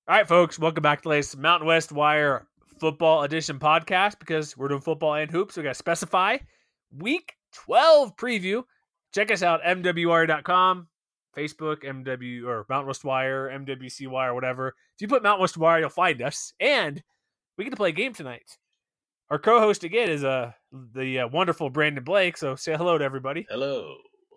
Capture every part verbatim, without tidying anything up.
All right, folks, welcome back to the latest Mountain West Wire Football Edition podcast because we're doing football and hoops. So we got to specify Week twelve preview. Check us out, M W wire dot com, Facebook, M W or Mountain West Wire, M W C Wire, whatever. If you put Mountain West Wire, you'll find us. And we get to play a game tonight. Our co-host again is uh, the uh, wonderful Brandon Blake. So say hello to everybody. Hello.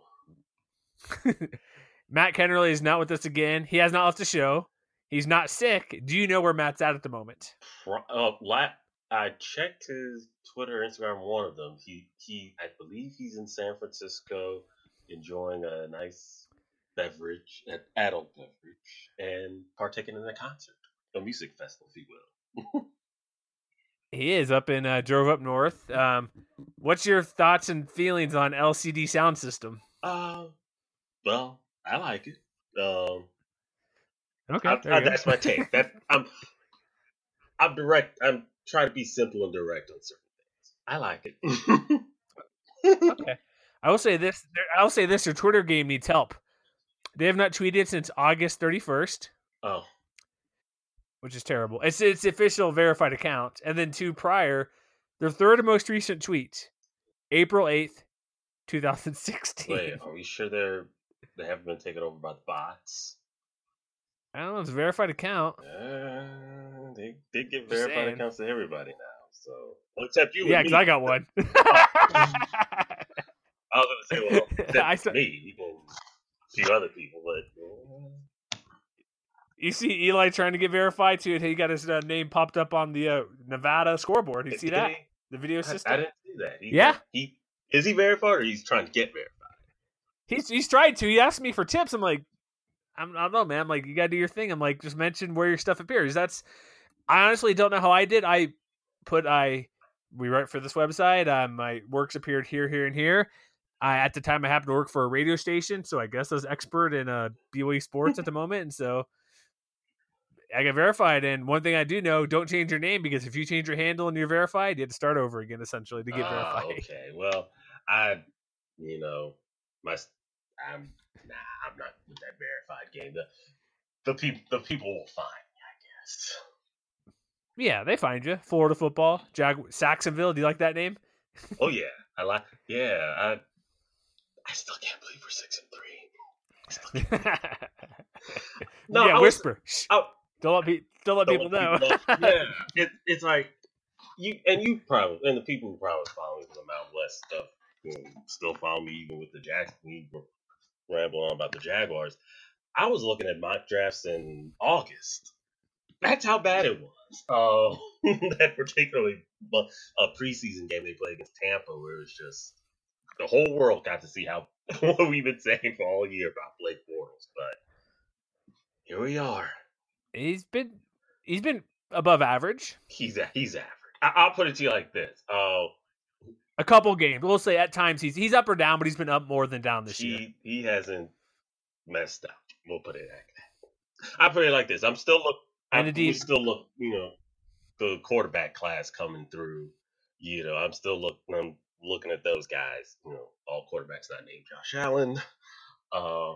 Matt Kennerly is not with us again. He has not left the show. He's not sick. Do you know where Matt's at at the moment? Uh, I checked his Twitter, Instagram, one of them. He, he, I believe he's in San Francisco enjoying a nice beverage, an adult beverage, and partaking in a concert, a music festival, if you will. He is up in, uh, drove up north. Um, what's your thoughts and feelings on L C D sound system? Uh, well, I like it. Um, Okay, I, I, that's my take. That I'm, I'm direct. I'm trying to be simple and direct on certain things. I like it. Okay, I will say this. I'll say this: your Twitter game needs help. They have not tweeted since August thirty-first. Oh, which is terrible. It's it's the official verified account, and then two prior, their third most recent tweet, April eighth, two thousand sixteen. Wait, are we sure they're they haven't been taken over by the bots? I don't know. It's a verified account. Uh, they they give Just verified saying. accounts to everybody now. So well, except you. Yeah, because because I got one. I was gonna say, well, except I saw- me. You can see other people, but You see Eli trying to get verified too. He got his uh, name popped up on the uh, Nevada scoreboard. You see Did that? he? The video I, system. I didn't see that. He, Yeah. He is he verified or he's trying to get verified? He's he's tried to. He asked me for tips. I'm like, I'm, I don't know, man. I'm like, you gotta do your thing. I'm like, just mention where your stuff appears. That's. I honestly don't know how I did. I put I we write for this website. Uh, my works appeared here, here, and here. I at the time I happened to work for a radio station, so I guess I was expert in uh, B Y U sports at the moment, and so I got verified. And one thing I do know: don't change your name, because if you change your handle and you're verified, you have to start over again, essentially, to get Ah, verified. Okay. Well, I, you know, my I'm nah. I'm not with that verified game. The the people the people will find me, I guess. Yeah, they find you. Florida football, Jag Saxonville. Do you like that name? Oh yeah, I like. Yeah, I. I still can't believe we're six and three. I still can't. No, yeah, I was- whisper. Shh. I- Don't let, pe- don't let Don't people let know. people know. Yeah, it, it's like you and you probably and the people who probably follow me from the Mountain West stuff, you know, still follow me even with the Jags. We were rambling on about the Jaguars. I was looking at mock drafts in August. That's how bad it was. Uh, that particularly a preseason game they played against Tampa, where it was just the whole world got to see how what we've been saying for all year about Blake Bortles. But here we are. He's been he's been above average. He's a, he's average. I, I'll put it to you like this. Uh, A couple games. We'll say at times he's he's up or down, but he's been up more than down this year. he he hasn't messed up. We'll put it like that. I put it like this. I'm still look. I And indeed- we still look. You know, the quarterback class coming through. You know, I'm still look. I'm looking at those guys. You know, all quarterbacks not named Josh Allen. Uh,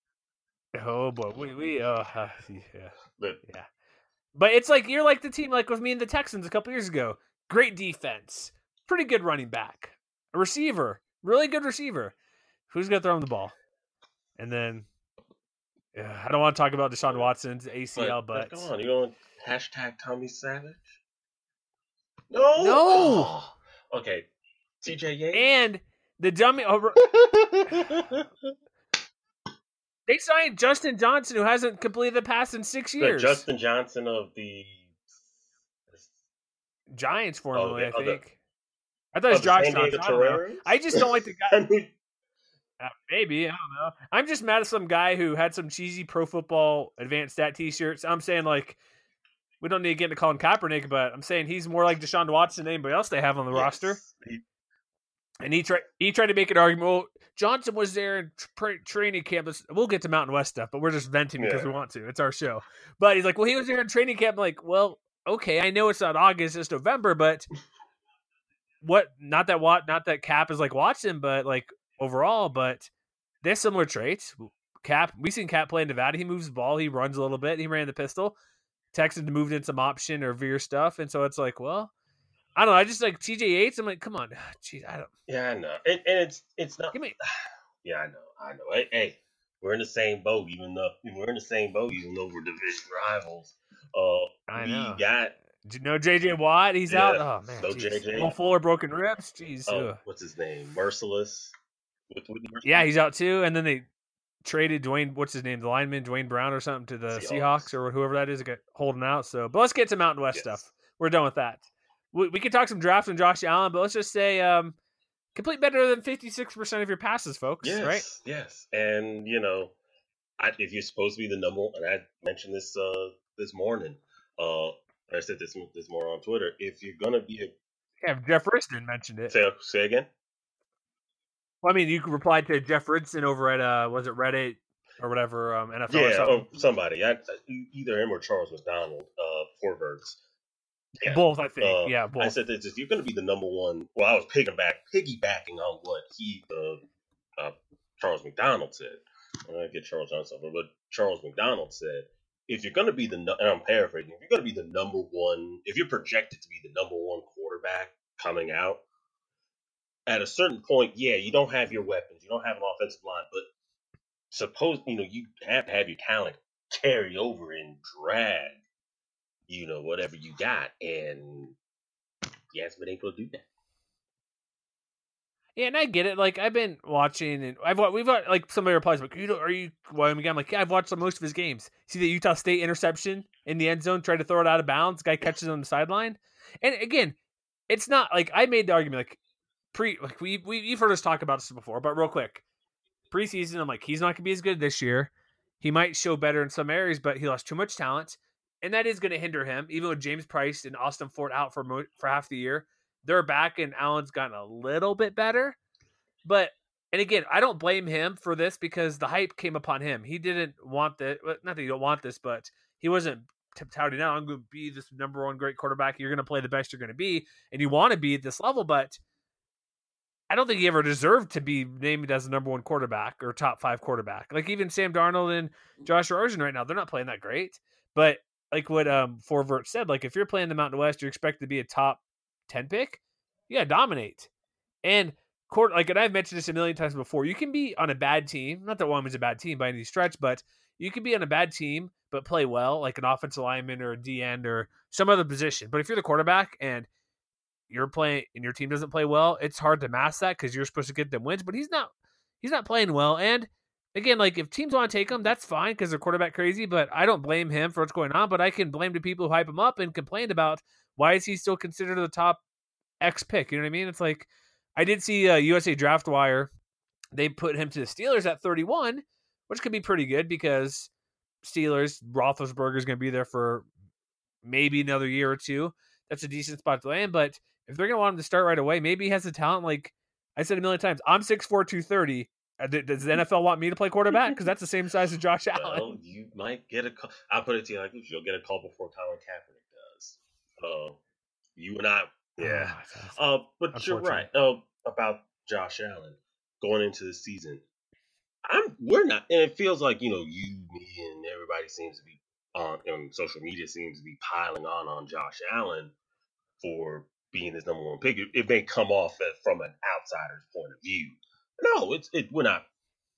Oh boy, we we uh, uh yeah. but Yeah. But it's like you're like the team like with me and the Texans a couple years ago. Great defense, pretty good running back, a receiver, really good receiver. Who's gonna throw him the ball? And then yeah, I don't want to talk about Deshaun Watson's A C L, but, come on, you going hashtag Tommy Savage? No, No! Oh, okay, T J Yates. and the dummy over. They signed Justin Johnson, who hasn't completed the pass in six The years. Justin Johnson of the Giants formerly, Oh, the- I oh, the- think. I thought it was of the Josh San Diego Johnson. I don't know. Toreros? I just don't like the guy. I mean, Uh, maybe I don't know. I'm just mad at some guy who had some cheesy Pro Football Advanced Stat T-shirts. I'm saying like we don't need to get into Colin Kaepernick, but I'm saying he's more like Deshaun Watson than anybody else they have on the yes. roster. He- And he tried he tried to make an argument. Well, Johnson was there in tra- training camp. We'll get to Mountain West stuff, but we're just venting because Yeah. we want to. It's our show. But he's like, well, he was there in training camp. I'm like, well, okay, I know it's not August, it's November, but what? Not that Wat, not that Cap is like Watson, but like overall, but they have similar traits. Cap, we've seen Cap play in Nevada. He moves the ball, he runs a little bit, he ran the pistol. Texans moved in some option or veer stuff, and so it's like, well, I don't know. I just like T J Yates. I'm like, come on, jeez, I don't. Yeah, I know, and, and it's it's not. Give me. Yeah, I know, I know. Hey, hey, we're in the same boat, even though we're in the same boat, even though we're division rivals. Uh, I we know. got. Did you know J J Watt? He's Yeah, out. Oh man, no geez. J J. Will Fuller broken ribs. Jeez. Oh, ugh. what's his name? Merciless. With, with Yeah, he's out too. And then they traded Dwayne. What's his name? The lineman Dwayne Brown or something to the Seahawks, Seahawks. or whoever that is. Got holding out. So, but let's get to Mountain West Yes. stuff. We're done with that. We, we can talk some draft and Josh Allen, but let's just say um, complete better than fifty-six percent of your passes, folks. Yes, right? yes, and you know, I, if you're supposed to be the number one, and I mentioned this uh this morning, uh, I said this this morning on Twitter. If you're gonna be a Yeah, Jeff Riston mentioned it. say say again. Well, I mean, you replied to Jeff Riston over at uh, was it Reddit or whatever, um, N F L or Yeah, something. or somebody. I, either him or Charles McDonald, uh, Forverts. Yeah. Both, I think. Uh, yeah, both. I said this: if you're going to be the number one, well, I was piggyback piggybacking on what he, uh, uh, Charles McDonald said. I get Charles Johnson, but Charles McDonald said, if you're going to be the, and I'm paraphrasing, if you're going to be the number one, if you're projected to be the number one quarterback coming out, at a certain point, yeah, you don't have your weapons, you don't have an offensive line, but suppose, you know, you have to have your talent carry over and drag, you know, whatever you got, and he hasn't been able to do that. Yeah, and I get it. Like I've been watching, and I've we've got like somebody replies, like, "You know, are you Wyoming guy?" I'm like, "Yeah, I've watched most of his games. See the Utah State interception in the end zone, tried to throw it out of bounds. Guy catches it on the sideline, and again, it's not like I made the argument like pre like we we you've heard us talk about this before, but real quick, preseason, I'm like, he's not gonna be as good this year. He might show better in some areas, but he lost too much talent, and that is going to hinder him. Even with James Price and Austin Ford out for mo- for half the year, they're back, and Allen's gotten a little bit better. But and again, I don't blame him for this because the hype came upon him. He didn't want this. Not that you don't want this, but he wasn't touting out, I'm going to be this number one great quarterback. You're going to play the best you're going to be, and you want to be at this level, but I don't think he ever deserved to be named as the number one quarterback or top five quarterback. Like even Sam Darnold and Josh Rosen right now, they're not playing that great. But like what um Forvert said, like if you're playing the Mountain West, you're expected to be a top ten pick. You gotta dominate. And court like and I've mentioned this a million times before. You can be on a bad team, not that Wyoming's a bad team by any stretch, but you can be on a bad team but play well, like an offensive lineman or a D end or some other position. But if you're the quarterback and you're playing and your team doesn't play well, it's hard to mask that because you're supposed to get them wins, but he's not he's not playing well. And again, like if teams want to take him, that's fine because they're quarterback crazy, but I don't blame him for what's going on, but I can blame the people who hype him up and complain about why is he still considered the top X pick. You know what I mean? It's like I did see uh, U S A Draft Wire. They put him to the Steelers at thirty-one, which could be pretty good because Steelers, Roethlisberger is going to be there for maybe another year or two. That's a decent spot to land, but if they're going to want him to start right away, maybe he has the talent. Like I said a million times, I'm six four, two thirty. Does the N F L want me to play quarterback? Because that's the same size as Josh Allen. Well, you might get a call. I'll put it to you like this. You'll get a call before Colin Kaepernick does. Uh, you and I, yeah. Oh, uh, but you're right uh, about Josh Allen going into the season. I'm. We're not, and it feels like you know you, me, and everybody seems to be on, on social media seems to be piling on on Josh Allen for being his number one pick. It, it may come off as, from an outsider's point of view. No, it's it. We're not.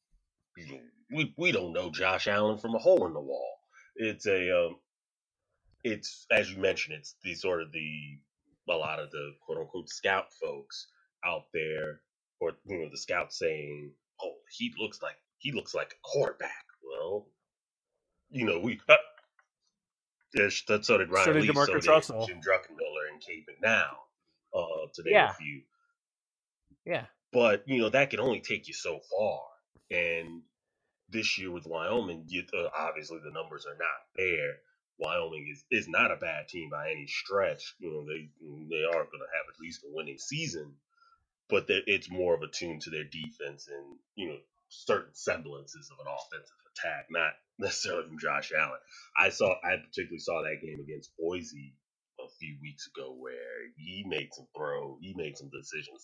We we don't know Josh Allen from a hole in the wall. It's a. Um, it's as you mentioned. It's the sort of the a lot of the quote unquote scout folks out there, or you know the scouts saying, "Oh, he looks like he looks like a quarterback." Well, you know we. Uh, Yes, that so did Ryan so did Leaf, DeMarcus so Russell. Jim Druckenmiller and Cade McNown, uh, to name yeah. a few. Yeah. But, you know, that can only take you so far. And this year with Wyoming, you, uh, obviously the numbers are not there. Wyoming is, is not a bad team by any stretch. You know, they they are going to have at least a winning season. But it's more of a tune to their defense and, you know, certain semblances of an offensive attack, not necessarily from Josh Allen. I saw, I particularly saw that game against Boise a few weeks ago where he made some throw, he made some decisions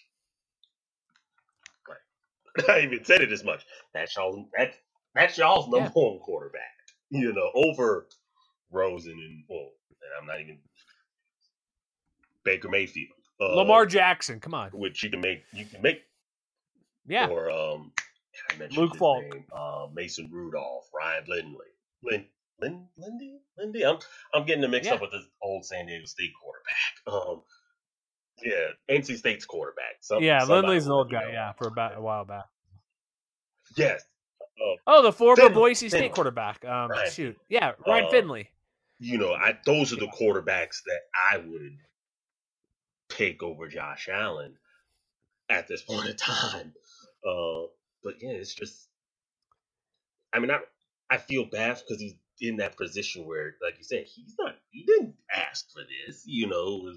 like, like I even said it as much. That's y'all, that, that's y'all's number yeah. one quarterback, you know, over Rosen and well, and I'm not even Baker Mayfield. Uh, Lamar Jackson, come on. Which you can make, you can make, yeah. Or um, I mentioned Luke his Falk. name, uh, Mason Rudolph, Ryan Lindley, Lin, Lin, Lindy, Lindy. I'm I'm getting them mixed Yeah. up with this old San Diego State quarterback. Um, yeah, N C State's quarterback. Some, yeah, somebody Lindley's an will old let me guy. know. Yeah, for about a while back. Yes. Uh, Oh, the former Finley, Boise State Finley. quarterback. Um, Ryan shoot, Finley. yeah, Ryan Uh, Finley. You know, I those are the quarterbacks that I would pick over Josh Allen at this point in time. Uh, but yeah, it's just, I mean, I I feel bad because he's in that position where, like you said, he's not, he didn't ask for this, you know. It was,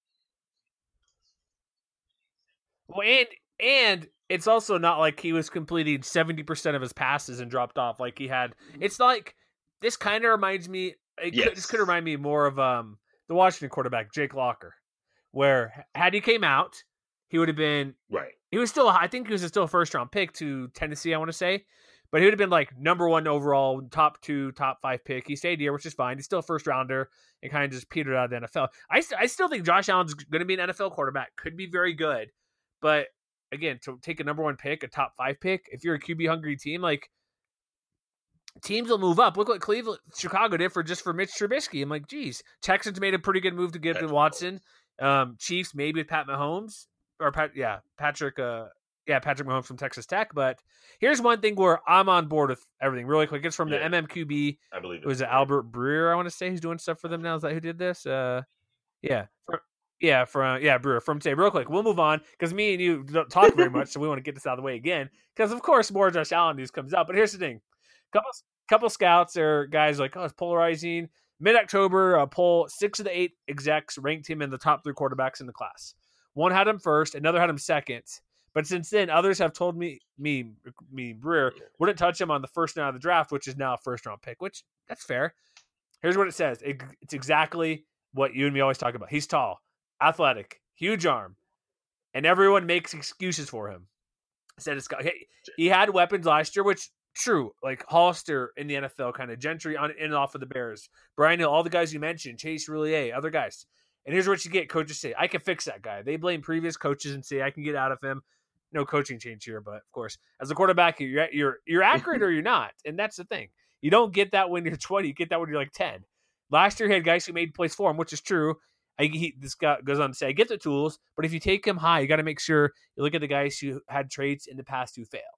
Well, and and it's also not like he was completing seventy percent of his passes and dropped off like he had. It's like this kind of reminds me. It yes. could, this could remind me more of um the Washington quarterback Jake Locker, where had he came out, he would have been right. He was still, I think he was still a first round pick to Tennessee, I want to say, but he would have been like number one overall, top two, top five pick. He stayed here, which is fine. He's still a first rounder and kind of just petered out of the N F L. I, I still think Josh Allen's going to be an N F L quarterback, could be very good, but again, to take a number one pick, a top five pick, if you're a Q B hungry team, like teams will move up. Look what Cleveland, Chicago did for just for Mitch Trubisky. I'm like, geez, Texans made a pretty good move to get to Watson. Um, Chiefs maybe with Pat Mahomes. Or Pat, yeah, Patrick, uh, yeah, Patrick Mahomes from Texas Tech. But here's one thing where I'm on board with everything really quick. It's from Yeah. the M M Q B. I believe it was it Albert Breer, I want to say, who's doing stuff for them now. Is that who did this? Uh, yeah, from, yeah, from yeah Breer from today. Real quick, we'll move on because me and you don't talk very much, so we want to get this out of the way again. Because of course more Josh Allen news comes out. But here's the thing: couple couple scouts or guys like, oh, it's polarizing. Mid October, uh, poll six of the eight execs ranked him in the top three quarterbacks in the class. One had him first, another had him second. But since then, others have told me, me, me, Breer, wouldn't touch him on the first round of the draft, which is now a first round pick, which that's fair. Here's what it says. It, it's exactly what you and me always talk about. He's tall, athletic, huge arm, and everyone makes excuses for him. Said it's got, he, he had weapons last year, which true, like Hollister in the N F L, kind of Gentry on in and off of the Bears, Brian Hill, all the guys you mentioned, Chase Roulier, other guys. And here's what you get. Coaches say, I can fix that guy. They blame previous coaches and say, I can get out of him. No coaching change here, but of course, as a quarterback, you're you're you're accurate or you're not. And that's the thing. You don't get that when you're twenty. You get that when you're like ten. Last year, he had guys who made plays for him, which is true. I, he, this guy goes on to say, I get the tools, but if you take him high, you got to make sure you look at the guys who had traits in the past who failed.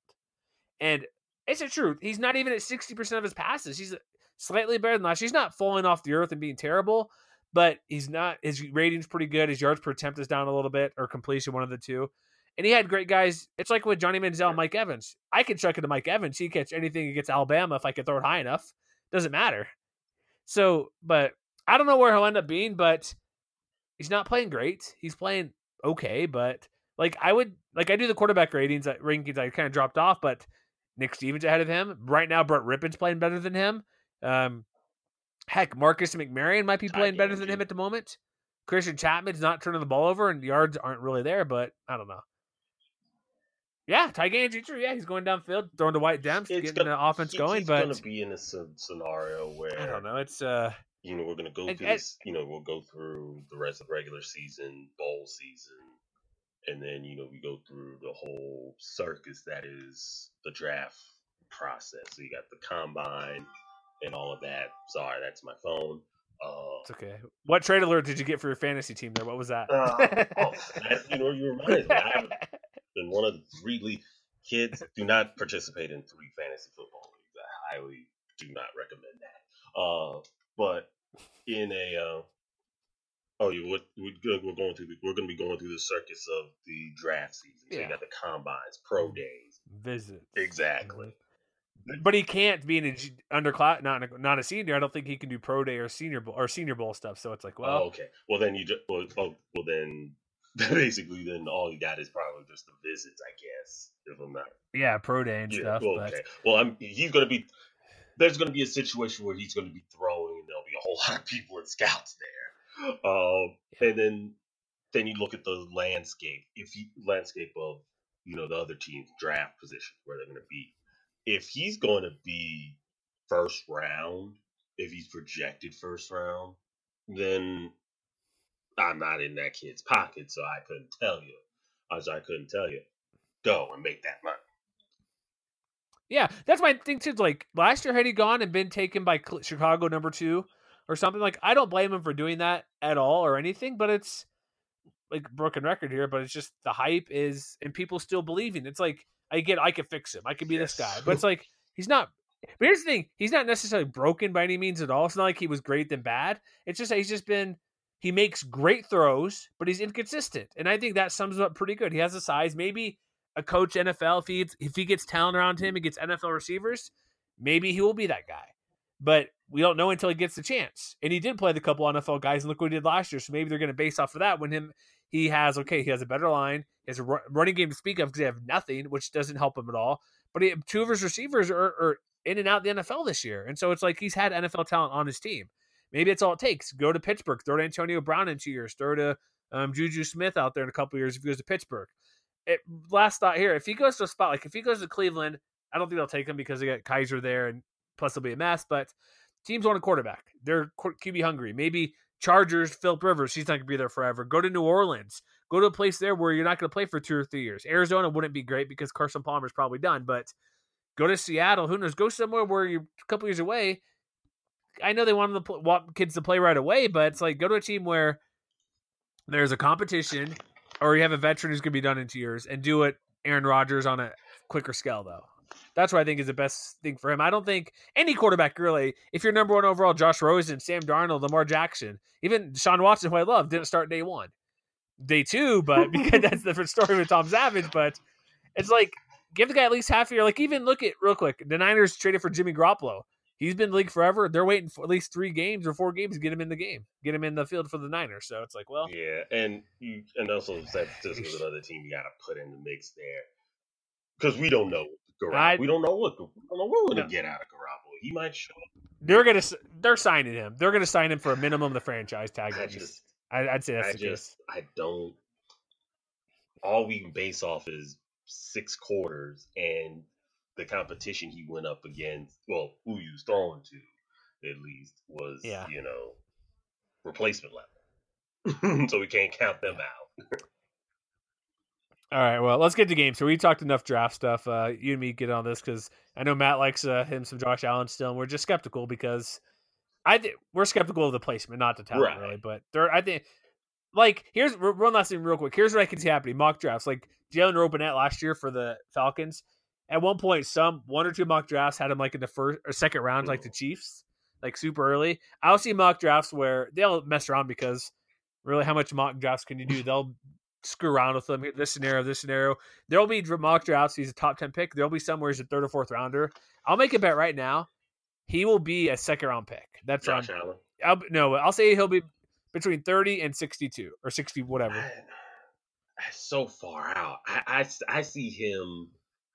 And it's the truth. He's not even at sixty percent of his passes. He's slightly better than last year. He's not falling off the earth and being terrible, but he's not. His rating's pretty good. His yards per attempt is down a little bit, or completion, one of the two. And he had great guys. It's like with Johnny Manziel and Mike Evans. I can chuck it to Mike Evans. He catch anything against Alabama if I can throw it high enough. Doesn't matter. So, but I don't know where he'll end up being, but he's not playing great. He's playing okay, but like I would, like I do the quarterback ratings, rankings, I kind of dropped off, but Nick Stevens ahead of him. Right now, Brett Rippon's playing better than him. Um, heck, Marcus McMaryion might be playing better than him at the moment. Christian Chapman's not turning the ball over, and the yards aren't really there, but I don't know. Yeah, Ty Ganji, true. Yeah, he's going downfield, throwing to White Demps, It's getting gonna, the offense he, going. He's but going to be in a scenario where I don't know. It's uh, you know, we're going to go it, through it, this. You know, we'll go through the rest of the regular season, bowl season, and then you know we go through the whole circus that is the draft process. So you got the combine and all of that. Sorry, that's my phone. Uh, it's okay. What trade alert did you get for your fantasy team there? What was that? Uh, oh, that, you know, you reminded me. I haven't been one of the three league kids. Do not participate in three fantasy football leagues. I highly do not recommend that. Uh, but in a uh, oh, you what we're going through. The, we're going to be going through the circus of the draft season. So Yeah. you got the combines, pro days, Visit exactly. But he can't be an underclass, not a, not a senior. I don't think he can do pro day or senior bowl or senior bowl stuff. So it's like, well, oh, okay. Well, then you just well, oh, well then basically then all you got is probably just the visits, I guess. If I'm not, yeah, pro day and yeah, stuff. well, but... okay. Well, I'm he's going to be. There's going to be a situation where he's going to be throwing, and there'll be a whole lot of people and scouts there. Um, Yeah. and then then you look at the landscape. If you landscape of you know the other team's draft positions where they're going to be. If he's going to be first round if he's projected first round, then I'm not in that kid's pocket, so I couldn't tell you. As I couldn't tell you, go and make that money. Yeah, that's my thing too. Like last year, had he gone and been taken by Chicago number two or something, like I don't blame him for doing that at all or anything. But it's like broken record here. But it's just the hype is, and people still believing. It's like I get, I could fix him. I could be yes. this guy. But it's like he's not. But here's the thing: he's not necessarily broken by any means at all. It's not like he was great then bad. It's just that he's just been. He makes great throws, but he's inconsistent. And I think that sums him up pretty good. He has the size. Maybe a coach N F L, if he gets, if he gets talent around him and gets N F L receivers, maybe he will be that guy. But we don't know until he gets the chance. And he did play the couple N F L guys, and look what he did last year. So maybe they're going to base off of that when him he has, okay, he has a better line. He has a running game to speak of because they have nothing, which doesn't help him at all. But he, two of his receivers are, are in and out of the N F L this year. And so it's like he's had N F L talent on his team. Maybe that's all it takes. Go to Pittsburgh. Throw to Antonio Brown in two years. Throw to um, Juju Smith out there in a couple years if he goes to Pittsburgh. It, last thought here. If he goes to a spot, like if he goes to Cleveland, I don't think they'll take him because they got Kaiser there, and plus it'll be a mess. But teams want a quarterback. They're Q B hungry. Maybe Chargers, Philip Rivers. He's not going to be there forever. Go to New Orleans. Go to a place there where you're not going to play for two or three years. Arizona wouldn't be great because Carson Palmer's probably done. But go to Seattle. Who knows? Go somewhere where you're a couple years away. I know they want, them to, want kids to play right away, but it's like go to a team where there's a competition or you have a veteran who's going to be done in two years and do it Aaron Rodgers on a quicker scale, though. That's what I think is the best thing for him. I don't think any quarterback, really, if you're number one overall, Josh Rosen, Sam Darnold, Lamar Jackson, even Deshaun Watson, who I love, didn't start day one. Day two, but because that's the different story with Tom Savage, but it's like give the guy at least half a year. Like even look at, real quick, the Niners traded for Jimmy Garoppolo. He's been in the league forever. They're waiting for at least three games or four games to get him in the game, get him in the field for the Niners. So it's like, well, yeah, and you and also San Francisco's another team you got to put in the mix there because we don't know. Garoppolo. We don't know what we don't know what we're gonna no. get out of Garoppolo. He might show up. They're gonna they're signing him. They're gonna sign him for a minimum of the franchise tag. I just, I, I'd say that's I the just, case. I don't. All we can base off is six quarters and the competition he went up against, well, who he was throwing to, at least, was, yeah. you know, replacement level. So we can't count them out. All right, well, let's get to games. So we talked enough draft stuff. Uh, you and me get on this because I know Matt likes uh, him some Josh Allen still, and we're just skeptical because I th- we're skeptical of the placement, not the talent, right. really. But there, I think, like, here's one last thing real quick. Here's what I can see happening. Mock drafts. Like, Jalen Robinette last year for the Falcons, at one point, some one or two mock drafts had him like in the first or second round, like the Chiefs, like super early. I'll see mock drafts where they'll mess around because really, how much mock drafts can you do? They'll screw around with them. This scenario, this scenario. There'll be mock drafts. He's a top ten pick. There'll be somewhere he's a third or fourth rounder. I'll make a bet right now. He will be a second round pick. That's Josh on, Allen. I'll, no, I'll say he'll be between thirty and sixty-two or sixty, whatever. I, so far out. I, I, I see him.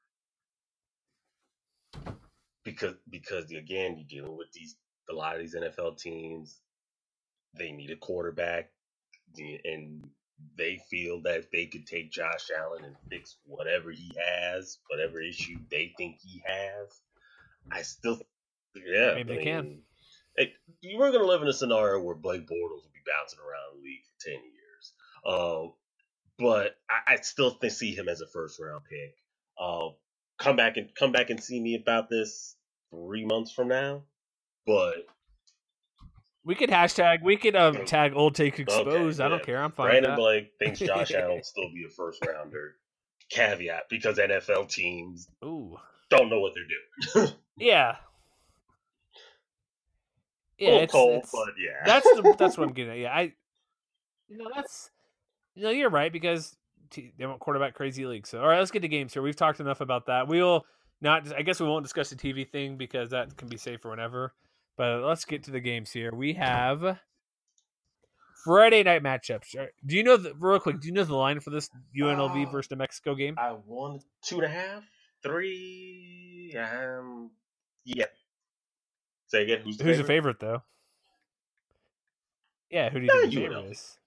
Because because again, you're dealing with these a lot of these N F L teams. They need a quarterback, and they feel that if they could take Josh Allen and fix whatever he has, whatever issue they think he has, I still, yeah, maybe I they mean, can. Hey, you were going to live in a scenario where Blake Bortles would be bouncing around the league for ten years, um, but I, I still think, see him as a first round pick. Uh, come back and come back and see me about this three months from now, but we could hashtag, we could um, tag Old Take Exposed. Okay, I don't yeah. care. I'm fine. Brandon with that. Blake thinks Josh Allen will still be a first rounder. Caveat, because N F L teams Ooh. don't know what they're doing. yeah. Yeah, a it's, cold, it's, but yeah. That's the, that's what I'm getting at. Yeah, I, you know, that's, you know, you're right because t- they want quarterback crazy leagues. So, all right, let's get to games here. We've talked enough about that. We will not, I guess we won't discuss the T V thing because that can be saved for whenever. But let's get to the games here. We have Friday night matchups. Do you know, the, real quick, do you know the line for this U N L V uh, versus New Mexico game? I won two and a half, three. Um, yeah. Say again. Who's the who's favorite? the favorite, though? Yeah, who do you yeah, think the U N L V. favorite is?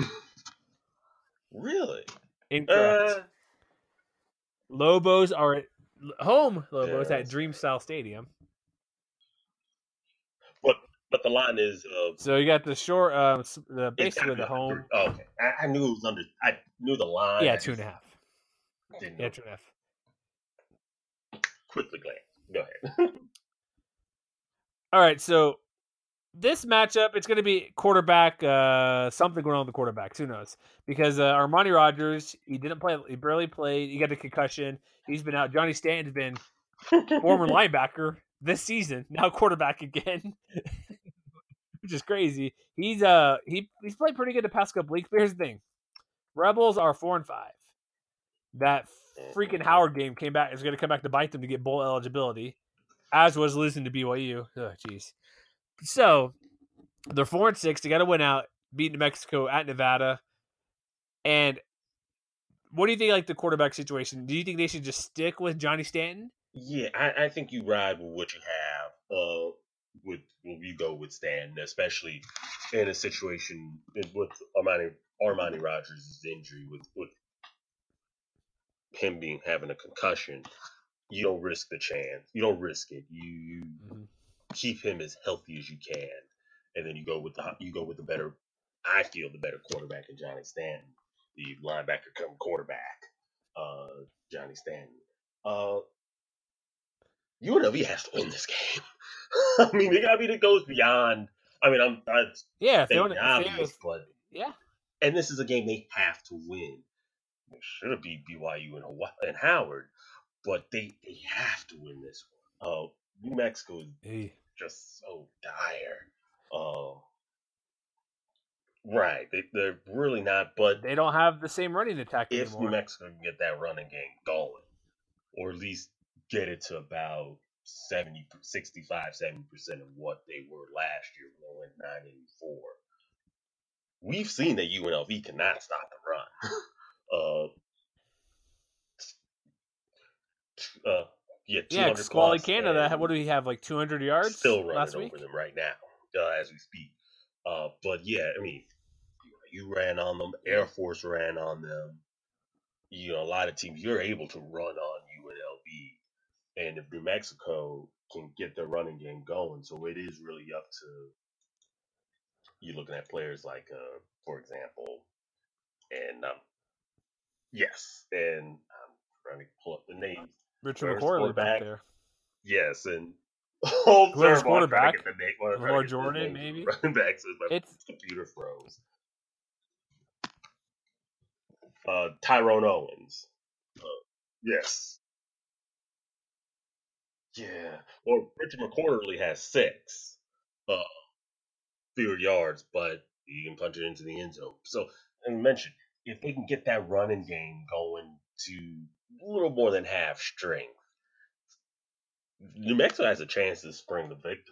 Really? Incorrect. Uh, Lobos are at home. Lobos yeah, at Dream Style Stadium. But But the line is uh, So you got the short, um, s- the it's got to basically be the like a three. home. Oh, okay, I, I knew it was under. I knew the line. Yeah, I two and just a half. didn't Yeah, know. two and a half. Quickly glance. Go ahead. All right, so this matchup, it's going to be quarterback, uh, something going on with the quarterbacks. Who knows? Because uh, Armani Rogers, he didn't play. He barely played. He got a concussion. He's been out. Johnny Stanton's been former linebacker this season, now quarterback again, which is crazy. He's uh he he's played pretty good the past couple weeks. But here's the thing: Rebels are four and five. That freaking Howard game came back. Is going to come back to bite them to get bowl eligibility, as was losing to B Y U. Oh, jeez. So they're four and six. They got to win out, beat New Mexico at Nevada. And what do you think, like the quarterback situation? Do you think they should just stick with Johnny Stanton? Yeah, I, I think you ride with what you have. Uh, with when you go with Stan, especially in a situation with Armani Armani Rogers' injury, with with him being having a concussion, you don't risk the chance. You don't risk it. You you Mm-hmm. keep him as healthy as you can, and then you go with the you go with the better. I feel the better quarterback in Johnny Stanton, the linebacker come quarterback, uh, Johnny Stanton. Uh, U N L V has to win this game. I mean, it got to be that goes beyond. I mean, I'm, I'm Yeah, if they stating want, the if they, obvious, if, but yeah, and this is a game they have to win. It should have beat B Y U and, Hawaii, and Howard, but they they have to win this one. Uh, New Mexico is hey. just so dire. Uh, right, they, they're really not. But They don't have the same running attack if New anymore. Mexico can get that running game going, or at least get it to about seventy, sixty-five, seventy percent of what they were last year when they went nine and four. We've seen that U N L V cannot stop the run. uh, uh, yeah, Yeah, two hundred Squally plus, Canada. What and do we have? Like two hundred yards still running last over week. them right now uh, as we speak. Uh, but yeah, I mean, you ran on them. Air Force ran on them. You know, a lot of teams you're able to run on U N L V, and if New Mexico can get their running game going, so it is really up to you looking at players like, uh, for example, and um, yes, and I'm trying to pull up the names. Richard Where's the McCorley back quarterback? there. Yes, and oh, Whoever's terrible. I'm trying to quarterback, get the name. Well, I'm trying to Lamar get the Jordan, names of the maybe. running backs. As my It's computer froze. Uh, Tyrone Owens. Uh, yes. Yeah. Well, Richard McCorley has six uh, fewer yards, but he can punch it into the end zone. So, and you mentioned if they can get that running game going to a little more than half strength, New Mexico has a chance to spring the victory.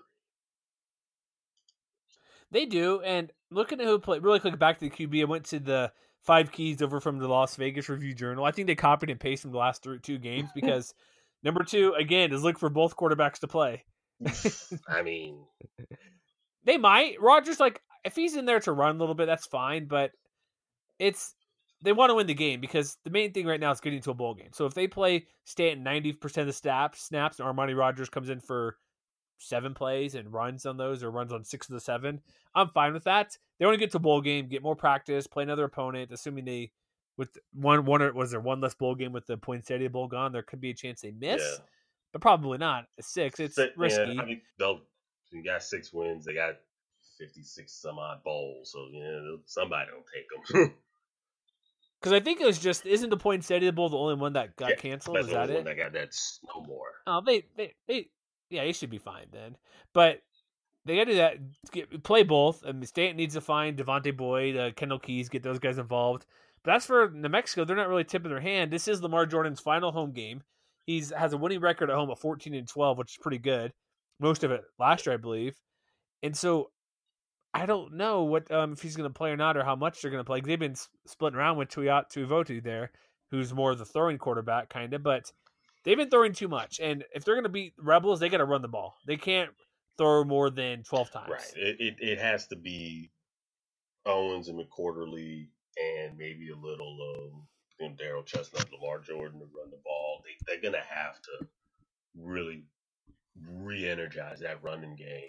they do. And looking at who played, really quick back to the Q B. I went to the five keys over from the Las Vegas Review Journal. I think they copied and pasted from the last three, two games because number two again is look for both quarterbacks to play. I mean, They might. Rogers, like, if he's in there to run a little bit, that's fine. But it's they want to win the game because the main thing right now is getting to a bowl game. So if they play Stanton ninety percent of the snaps, snaps, and Armani Rogers comes in for seven plays and runs on those or runs on six of the seven, I'm fine with that. They want to get to a bowl game, get more practice, play another opponent. Assuming they with one one or was there one less bowl game with the Poinsettia Bowl gone, there could be a chance they yeah. miss, but probably not. Six, it's Sit, yeah, I risky. mean, they'll they got six wins. They got fifty-six some odd bowls, so yeah, somebody will take them. Because I think it was just isn't the Poinsettia Bowl the only one that got Yeah, canceled? that's Is the that only one it? that got that no more. Oh, they, they, they, yeah, they should be fine then. But they got to do that. Get, play both. I mean, Stanton needs to find Devontae Boyd, uh, Kendall Keys, get those guys involved. But as for New Mexico, they're not really tipping their hand. This is Lamar Jordan's final home game. He's has a winning record at home of fourteen and twelve, which is pretty good. Most of it last year, I believe. And so I don't know what um, if he's going to play or not, or how much they're going to play. They've been splitting around with Tuyat Tuivotu there, who's more of the throwing quarterback, kind of. But they've been throwing too much, and if they're going to beat Rebels, they got to run the ball. They can't throw more than twelve Right. times. It, it it has to be Owens and McQuarterly and maybe a little um, you know, Daryl Chestnut, Lamar Jordan to run the ball. They they're gonna have to really re-energize that running game.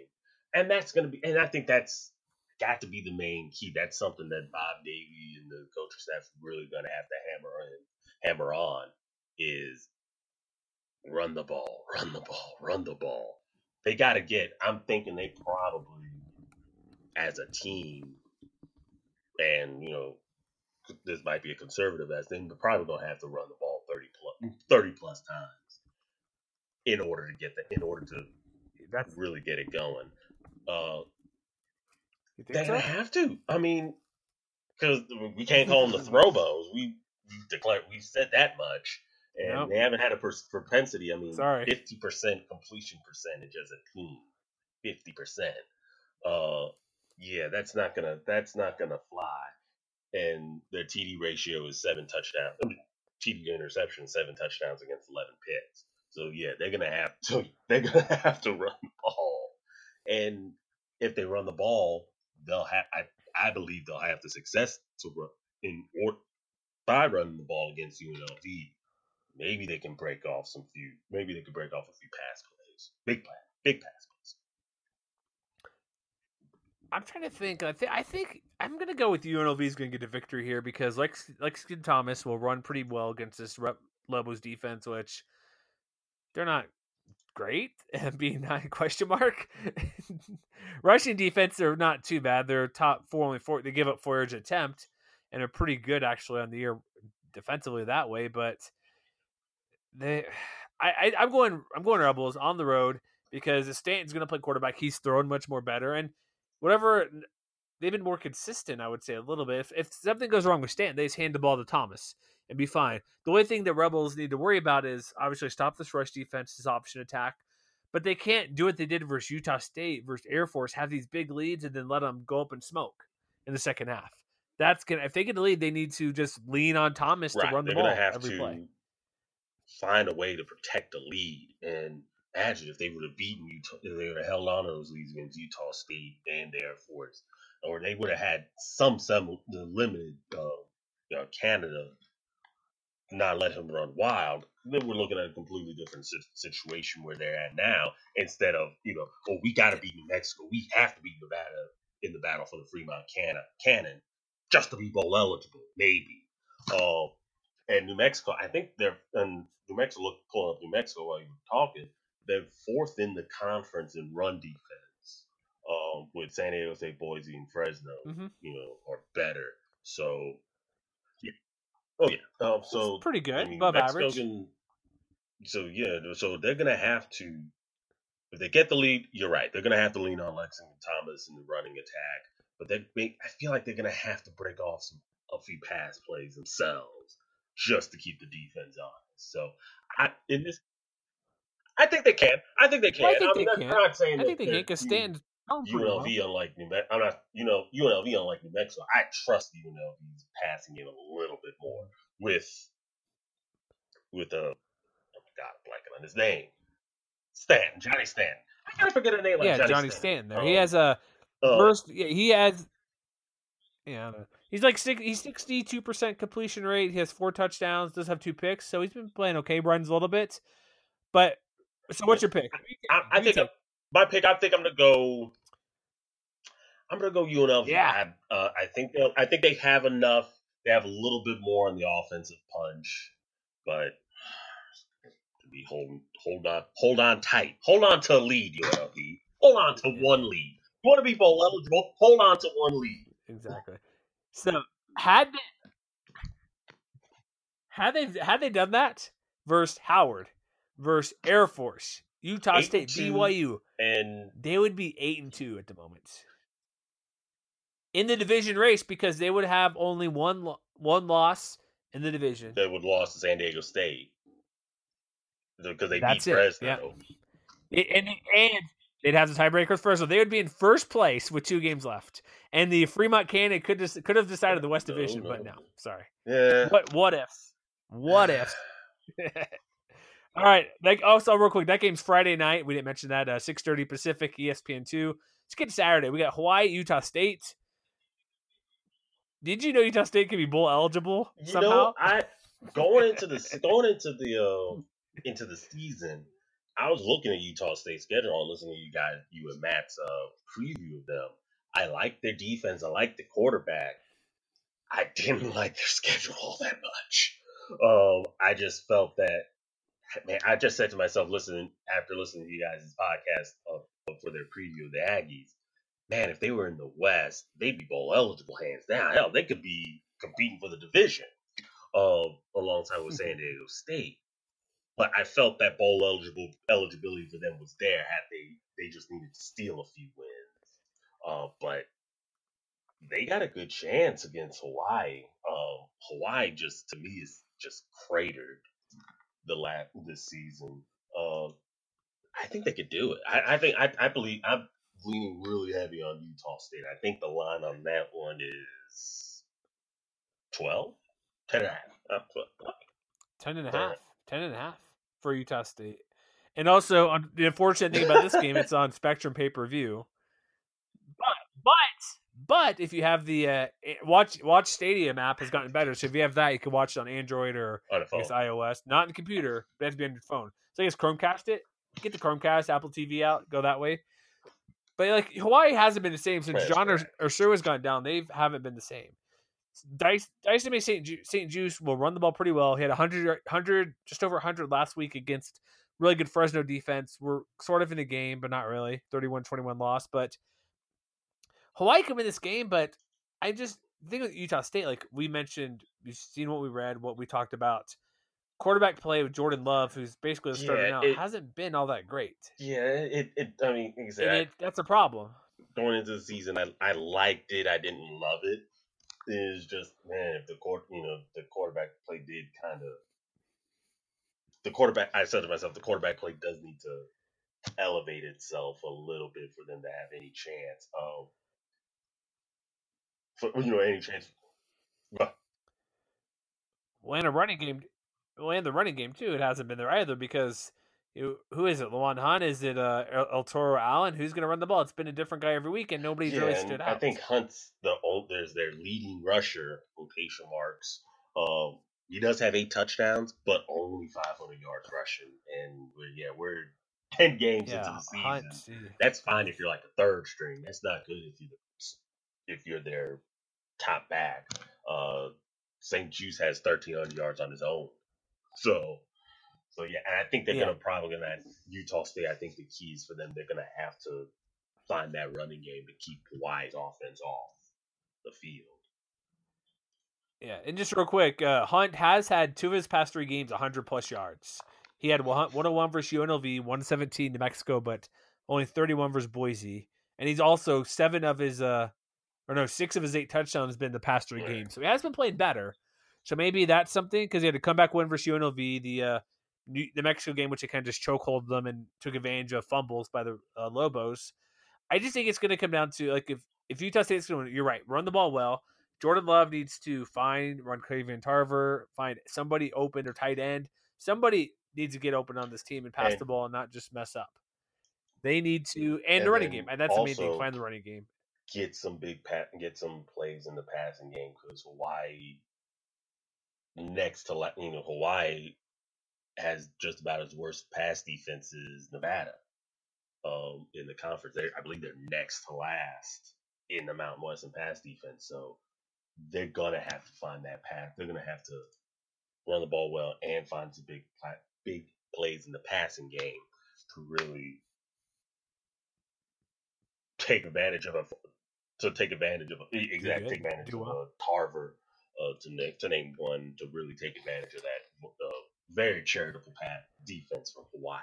and that's going to be, and I think that's got to be the main key. That's something that Bob Davey and the coaching staff really going to have to hammer in, hammer on is run the ball, run the ball, run the ball. They got to get. I'm thinking they probably, as a team, and you know, this might be a conservative ass thing, but probably gonna have to run the ball thirty plus, thirty plus times in order to get the, in order to That's really get it going. Uh, you think they're so? gonna have to. I mean, because we can't call them the throwbos. We we declared we said that much, and Nope. they haven't had a pers- propensity. I mean, Sorry. fifty percent completion percentage as a team, fifty percent. Uh, yeah, that's not gonna that's not gonna fly. And their T D ratio is seven touchdowns. I mean, T D interception, seven touchdowns against eleven picks. So yeah, they're gonna have to they're gonna have to run the ball. And if they run the ball, they'll have I, I believe they'll have the success to run in or by running the ball against U N L V. Maybe they can break off some few. Maybe they can break off a few pass plays, big pass, big pass plays. I'm trying to think. I, th- I think I'm going to go with U N L V is going to get a victory here because Lex- Lexington Thomas will run pretty well against this Rep- Lobos defense, which they're not great, being a question mark. Rushing defense, they're not too bad. They're top four, only four. They give up four yards attempt, and are pretty good actually on the year defensively that way. But they, I, I I'm going I'm going Rebels on the road because Stanton's going to play quarterback. He's throwing much more better and. Whatever, they've been more consistent, I would say, a little bit. If, if something goes wrong with Stanton, they just hand the ball to Thomas and be fine. The only thing that Rebels need to worry about is obviously stop this rush defense, this option attack. But they can't do what they did versus Utah State, versus Air Force, have these big leads and then let them go up and smoke in the second half. That's gonna if they get a lead, they need to just lean on Thomas Right. to run the They're ball gonna have every to play. find a way to protect the lead. And imagine if they would have beaten Utah, if they would have held on to those leads against Utah State and Air Force, or they would have had some some limited, uh, you know, Canada not let him run wild. Then we're looking at a completely different situation where they're at now. Instead of you know, oh, we got to beat New Mexico, we have to beat Nevada in the battle for the Fremont Cannon, Cannon just to be bowl eligible, maybe. Uh, and New Mexico, I think they're and New Mexico. Look, pulling up New Mexico while you were talking. They're fourth in the conference in run defense, um, with San Diego State, Boise, and Fresno. Mm-hmm. You know, are better. So, yeah. Oh yeah. Um, so It's pretty good, I mean, above Mexico average. can. So yeah. So they're gonna have to. If they get the lead, you're right. They're gonna have to lean on Lexington Thomas in the running attack. But they, I feel like they're gonna have to break off some a few pass plays themselves just to keep the defense honest. So I in this. I think they can. I think they can. Well, I think I'm, they not, can. I'm not saying I that think they can they're because U- Stanton's throwing pretty well. UNLV unlike New Mexico. I'm not, you know, U N L V unlike New Mexico. I trust U N L V's passing game a little bit more with with uh, oh my god, I'm blanking on his name, Stanton, Johnny Stanton. I can't forget a name like Yeah, Johnny, Johnny Stanton. Stanton there. Um, He has a uh, first. Yeah, he has. Yeah, he's like six, he's sixty-two percent completion rate. He has four touchdowns. Does have two picks, so he's been playing okay. Runs a little bit, but so what's your pick? I, I think I'm, my pick. I think I'm gonna go. I'm gonna go U N L V. Yeah. I, uh, I think they'll. I think they have enough. They have a little bit more on the offensive punch, but to be holding, hold on, hold on tight, hold on to a lead, U N L V. Hold on to one lead. You want to be bowl eligible? Hold on to one lead. Exactly. So had they, had they had they done that versus Howard, versus Air Force, Utah Eight State, and two, B Y U, and they would be eight and two at the moment in the division race because they would have only one lo- one loss in the division. they would lost to San Diego State because they That's beat it. Fresno. It, and and they'd have the tiebreaker with Fresno. They would be in first place with two games left, and the Fremont Cannon could just, could have decided the West No, Division, no. but no, sorry. Yeah. What what ifs? What ifs? All right. Like also real quick, that game's Friday night. We didn't mention that. Uh, six thirty Pacific, E S P N two. Let's get to Saturday. We got Hawaii, Utah State. Did you know Utah State could be bowl eligible You somehow? know, I going into the going into the uh, into the season, I was looking at Utah State's schedule and listening to you guys, you and Matt's uh, preview of them. I liked their defense. I liked the quarterback. I didn't like their schedule all that much. Um, I just felt that, man, I just said to myself, listening after listening to you guys' podcast of, of, for their preview of the Aggies, man, if they were in the West, they'd be bowl eligible hands down. Hell, they could be competing for the division um, alongside with San Diego State. But I felt that bowl eligible eligibility for them was there had they they just needed to steal a few wins. Uh, but they got a good chance against Hawaii. Um, Hawaii just to me is just cratered the last this season. Um, I think they could do it. I, I think I, I believe I'm leaning really heavy on Utah State. I think the line on that one is twelve, ten and a half. Uh, twelve. ten and a half. ten and a half for Utah State. And also, the unfortunate thing about this game, it's on Spectrum pay-per-view. But, but, but if you have the uh, Watch Watch Stadium app has gotten better. So if you have that, you can watch it on Android or on I guess iOS. Not on the computer, but it has to be on your phone. So I guess Chromecast it. Get the Chromecast, Apple T V out, go that way. But like Hawaii hasn't been the same since That's John right. Ursua has gone down. They haven't been the same. Dice Dyson Saint Ju- Saint Juice will run the ball pretty well. He had one hundred, one hundred, just over one hundred last week against really good Fresno defense. We're sort of in the game, but not really. thirty-one twenty-one loss. But Hawaii can win this game, but I just think with Utah State, like we mentioned, you've seen what we read, what we talked about. Quarterback play with Jordan Love, who's basically the starter Yeah, now, it- hasn't been all that great. Yeah, it, it I mean, And exactly. it, that's a problem. Going into the season, I, I liked it. I didn't love it. It's just, man, if the court, you know, the quarterback play did kind of the quarterback. I said to myself, the quarterback play does need to elevate itself a little bit for them to have any chance. Um, for you know, any chance. But Well, in a running game, well, in the running game too, it hasn't been there either because you, who is it? Lawan Hunt? Is it uh, El, El Toro Allen? Who's going to run the ball? It's been a different guy every week, and nobody's yeah, really and stood out. I think Hunt's the old. There's their leading rusher, quotation marks. Um, he does have eight touchdowns, but only five hundred yards rushing. And we're, yeah, we're ten games yeah, into the season. Hunt, see. That's fine if you're like a third string. That's not good if you if you're their top back. Uh, Saint Juice has thirteen hundred yards on his own. So, so yeah, and I think they're Yeah. gonna probably gonna Utah State. I think the keys for them, they're gonna have to find that running game to keep Hawaii's offense off the field. Yeah, and just real quick, uh, Hunt has had two of his past three games one hundred plus yards. He had one oh one versus U N L V, one seventeen New Mexico, but only thirty-one versus Boise. And he's also seven of his, uh, or no, six of his eight touchdowns has been the past three Right. games. So he has been playing better. So maybe that's something because he had a comeback win versus U N L V, the uh, New, the Mexico game, which they kind of just chokehold them and took advantage of fumbles by the uh, Lobos. I just think it's going to come down to like if if Utah State's going to, you're right, run the ball well. Jordan Love needs to find run Craven Tarver, find somebody open or tight end. Somebody needs to get open on this team and pass And- the ball and not just mess up. They need to and, And the running then game. And that's the main also- thing. Find the running game. Get some big pat, get some plays in the passing game because Hawaii, next to La- you know Hawaii, has just about as worst pass defense as Nevada. Um, in the conference, they I believe they're next to last in the Mountain West in pass defense. So they're gonna have to find that path. They're gonna have to run the ball well and find some big pla- big plays in the passing game to really take advantage of a to take advantage of a, exactly good. take advantage Do of well. a Tarver uh, to name to name one to really take advantage of that uh, very charitable path defense from Hawaii.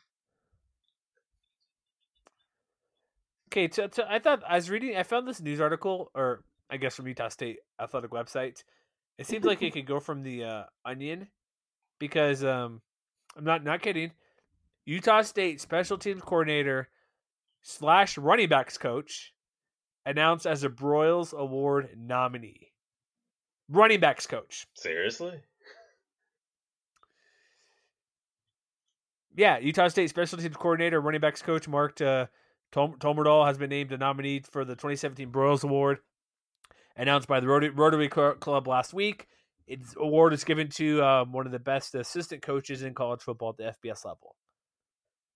Okay, so, so I thought I was reading. I found this news article, or I guess from Utah State athletic website. It seems like it could go from the uh, Onion because um, I'm not not kidding. Utah State special teams coordinator slash running backs coach announced as a Broyles Award nominee. Running backs coach. Seriously? Yeah, Utah State special teams coordinator, running backs coach Mark uh, Tom- Tomerdal has been named a nominee for the twenty seventeen Broyles Award, announced by the Rotary, Rotary Club last week. Its award is given to um, one of the best assistant coaches in college football at the F B S level.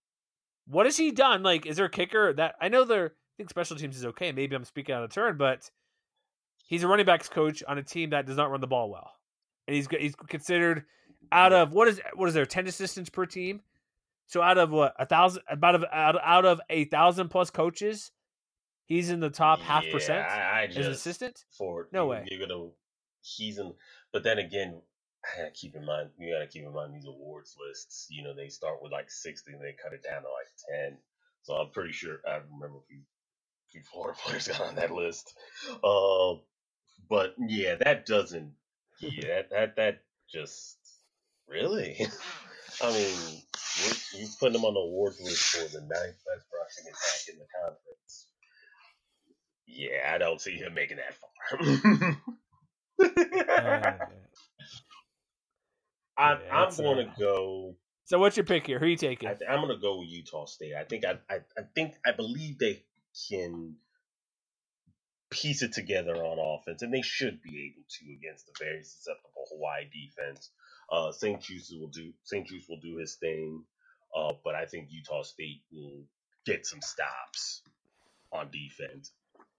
what has he done? Like, is there a kicker that I know there? I think special teams is okay. Maybe I'm speaking out of turn, but he's a running backs coach on a team that does not run the ball well, and he's he's considered out of what is what is there ten assistants per team? So out of what a thousand about of out, out of a thousand plus coaches, he's in the top yeah, half percent I, I as just, an assistant. For no you, way. You're gonna he's in, but then again, I gotta keep in mind you gotta keep in mind these awards lists. You know, they start with like sixty and they cut it down to like ten. So I'm pretty sure I remember a few, few Florida players got on that list. Um, but yeah, that doesn't. Yeah, that that, that just really. I mean, you putting him on the awards list for the ninth best rushing attack in the conference. Yeah, I don't see him making that far. uh, I'm, yeah, I'm going to uh, go. So what's your pick here? Who are you taking? I, I'm going to go with Utah State. I think I, I, I think I believe they can piece it together on offense, and they should be able to against the very susceptible Hawaii defense. Uh, Saint Juice will do Saint Juice will do his thing, uh, but I think Utah State will get some stops on defense.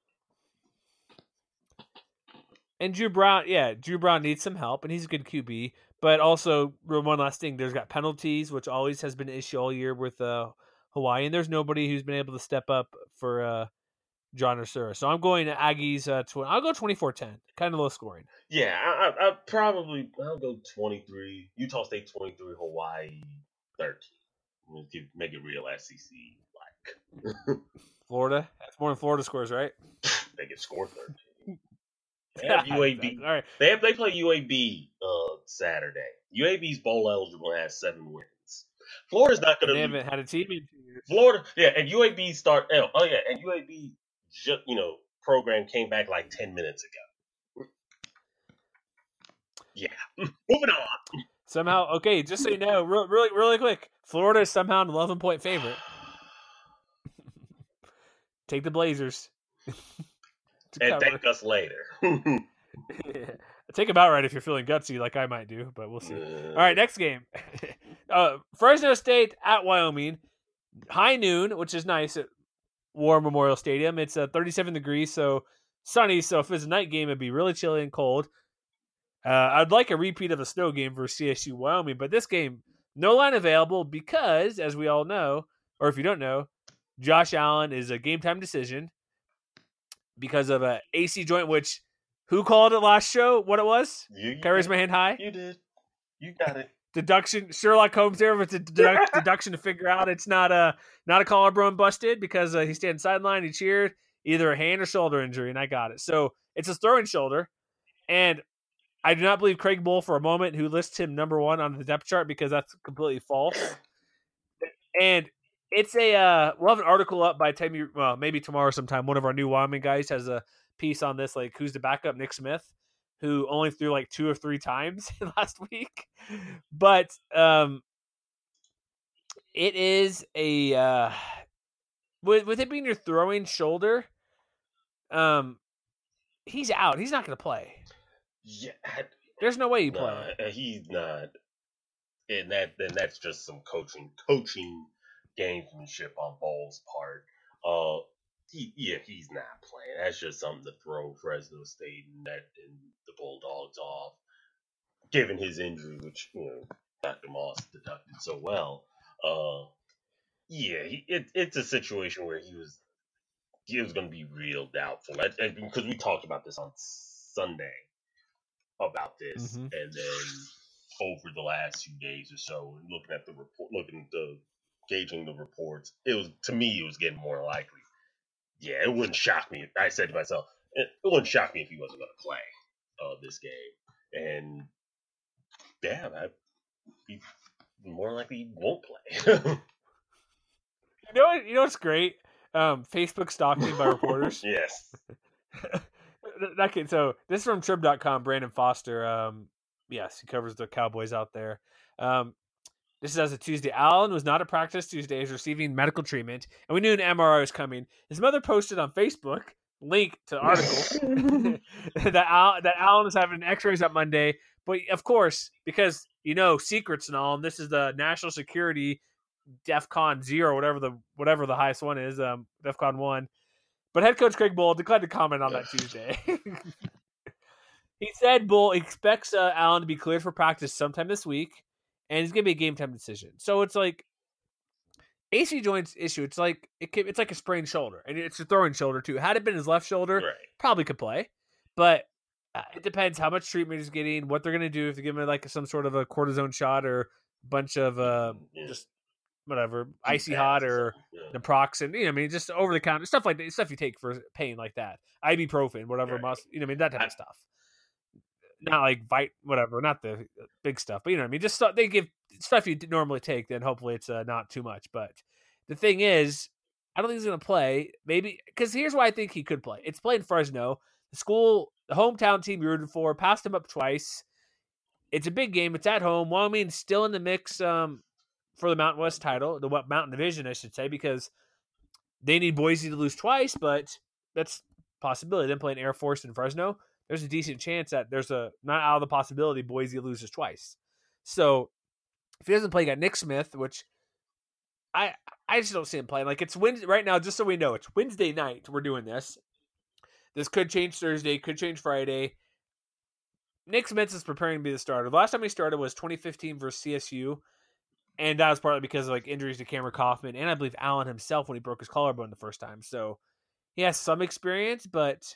And Drew Brown, yeah, Drew Brown needs some help, and he's a good Q B. But also, one last thing, there's got penalties, which always has been an issue all year with uh, Hawaii, and there's nobody who's been able to step up for uh, John Ursura. So I'm going to Aggies. Uh, tw- I'll go twenty-four ten, kind of low scoring. Yeah, I, I, I probably I'll go twenty-three. Utah State twenty-three, Hawaii thirteen. We'll give, make it real S E C like. Florida, that's more than Florida scores, right? They can score thirteen. They have U A B. All right, they have they play U A B uh, Saturday. U A B's bowl eligible and has seven wins. Florida's not going to. They haven't had a team in two years. Florida, yeah, and U A B start. Oh, oh yeah, and U A B just you know program came back like ten minutes ago. Yeah, moving on. Somehow, okay, just so you know, real, really, really quick, Florida is somehow an eleven point favorite. Take the Blazers. And cover. Thank us later. Take about right if you're feeling gutsy like I might do, but we'll see. Uh, All right, next game. uh, Fresno State at Wyoming. High noon, which is nice at War Memorial Stadium. It's uh, thirty-seven degrees, so sunny. So if it's a night game, it'd be really chilly and cold. Uh, I'd like a repeat of a snow game for C S U Wyoming, but this game, no line available because, as we all know, or if you don't know, Josh Allen is a game time decision because of a A C joint, which who called it last show? What it was? You, Can I raise my hand high? You did. You got it. Deduction. Sherlock Holmes there with a deduct, deduction to figure out it's not a not a collarbone busted because uh, he stayed sideline. He cheered either a hand or shoulder injury, and I got it. So it's a throwing shoulder, and I do not believe Craig Bull for a moment, who lists him number one on the depth chart, because that's completely false. And it's a uh, we'll have an article up by the time you, well, maybe tomorrow sometime. One of our new Wyoming guys has a piece on this, like who's the backup, Nick Smith, who only threw like two or three times last week. But um, it is a uh, with with it being your throwing shoulder, um, he's out. He's not going to play. Yeah, there's no way he nah, plays. He's not, and that then that's just some coaching, coaching gamesmanship on Bull's part. Uh, he yeah, he's not playing. That's just something to throw Fresno State and that and the Bulldogs off, given his injury, which you know Doctor Moss deducted so well. Uh, yeah, he, it it's a situation where he was he was going to be real doubtful, because we talked about this on Sunday. About this, mm-hmm. and then over the last few days or so, and looking at the report, looking at the gauging the reports, it was to me it was getting more likely. Yeah, it wouldn't shock me. I said to myself, it, it wouldn't shock me if he wasn't going to play uh, this game, and damn, I he more likely he won't play. you know, what, you know what's great? Um, Facebook stalking by reporters. Yes. Okay, so this is from Trib dot com, Brandon Foster. Um, yes, he covers the Cowboys out there. Um, this is as of Tuesday. Allen was not at practice Tuesday. He's receiving medical treatment, and we knew an M R I was coming. His mother posted on Facebook, link to the article, that, Al, that Allen was having x-rays on Monday. But, of course, because, you know, secrets and all, and this is the national security DEFCON zero, whatever the whatever the highest one is, um, DEFCON one. But head coach Craig Bull declined to comment on that Tuesday. He said Bull expects uh, Allen to be cleared for practice sometime this week, and it's going to be a game time decision. So it's like A C joints issue. It's like it can, it's like a sprained shoulder, and it's a throwing shoulder too. Had it been his left shoulder, Right. probably could play, but uh, it depends how much treatment he's getting, what they're going to do if they give him like some sort of a cortisone shot or a bunch of uh, Yeah. just whatever Deep icy pads hot or or something, yeah. naproxen. You know, I mean, just over the counter stuff like that, stuff you take for pain like that, ibuprofen, whatever, Right. muscle. You know, I mean that type I- of stuff. Not like Vite, whatever, not the big stuff, but you know what I mean? Just stuff, they give stuff you normally take, then hopefully it's uh, not too much. But the thing is, I don't think he's going to play. Maybe, because here's why I think he could play. It's playing Fresno. The school, the hometown team you rooted for, passed him up twice. It's a big game. It's at home. Wyoming's still in the mix um, for the Mountain West title, the Mountain Division, I should say, because they need Boise to lose twice, but that's a possibility. Them playing Air Force and Fresno, there's a decent chance that there's a not out of the possibility Boise loses twice. So if he doesn't play, you got Nick Smith, which I I just don't see him playing. Like it's Wednesday right now, just so we know, it's Wednesday night. We're doing this. This could change Thursday, could change Friday. Nick Smith is preparing to be the starter. The last time he started was twenty fifteen versus C S U, and that was partly because of like injuries to Cameron Kaufman and I believe Allen himself when he broke his collarbone the first time. So he has some experience, but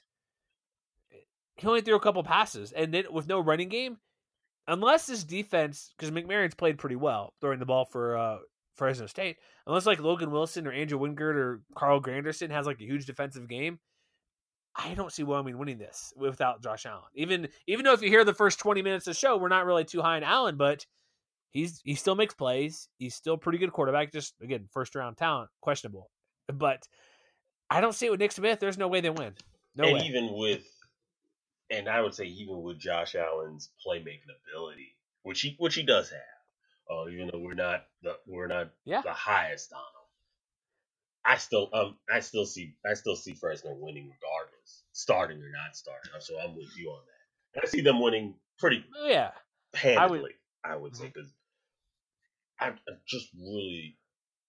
he only threw a couple passes, and then with no running game, unless this defense, because McMarion's played pretty well throwing the ball for uh, Fresno State, unless like Logan Wilson or Andrew Wingard or Carl Granderson has like a huge defensive game, I don't see Wyoming winning this without Josh Allen. Even even though if you hear the first twenty minutes of the show, we're not really too high on Allen, but he's he still makes plays. He's still a pretty good quarterback. Just again, first round talent, questionable. But I don't see it with Nick Smith. There's no way they win. No and way. even with, and I would say even with Josh Allen's playmaking ability, which he which he does have, uh, even though we're not the we're not Yeah. the highest on him, I still um I still see I still see Fresno winning regardless, starting or not starting. So I'm with you on that. And I see them winning pretty Oh, yeah. handedly. I would, I would say because I'm I'm just really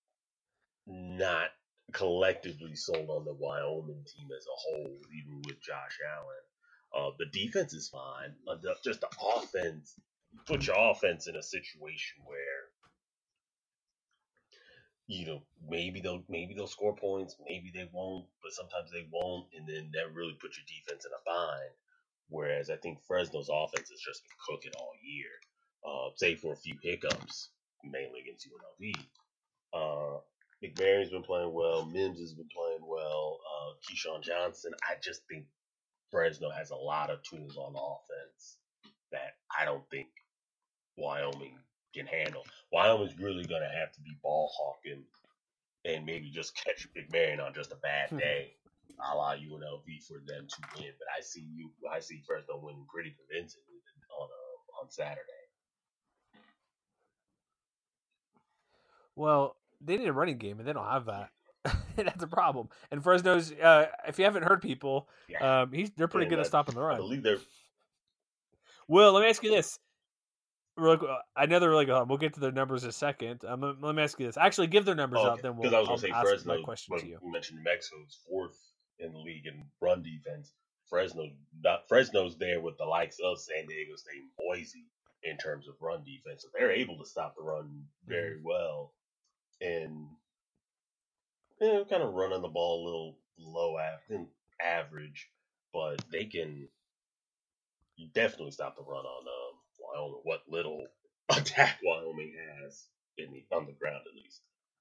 not collectively sold on the Wyoming team as a whole, even with Josh Allen. Uh, the defense is fine. Uh, the, just the offense, put your offense in a situation where, you know, maybe they'll maybe they'll score points, maybe they won't, but sometimes they won't, and then that really puts your defense in a bind. Whereas I think Fresno's offense has just been cooking all year, uh, save for a few hiccups, mainly against U N L V. Uh, McMarion's been playing well. Mims has been playing well. Uh, Keyshawn Johnson. I just think Fresno has a lot of tools on offense that I don't think Wyoming can handle. Wyoming's really going to have to be ball hawking and maybe just catch McMarion on just a bad day, a la U N L V, for them to win. But I see you. I see Fresno winning pretty convincingly on uh, on Saturday. Well, they need a running game, and they don't have that. That's a problem. And Fresno's, uh, if you haven't heard people, Yeah. um, he's they're pretty And good at that- stopping the I run. believe they're Will, let me ask you this. Real quick, I know they're really good. We'll get to their numbers in a second. Um, let me ask you this. Actually, give their numbers oh, out, then because we'll I was I'll going to say ask Fresno. my question When to you. you mentioned New Mexico's fourth in the league in run defense. Fresno, not Fresno's there with the likes of San Diego State and Boise in terms of run defense. So they're able to stop the run very well, and you know, kind of running the ball a little low af- average, but they can definitely stop the run on um, Wyoming. What little attack Wyoming has in the on the ground, at least.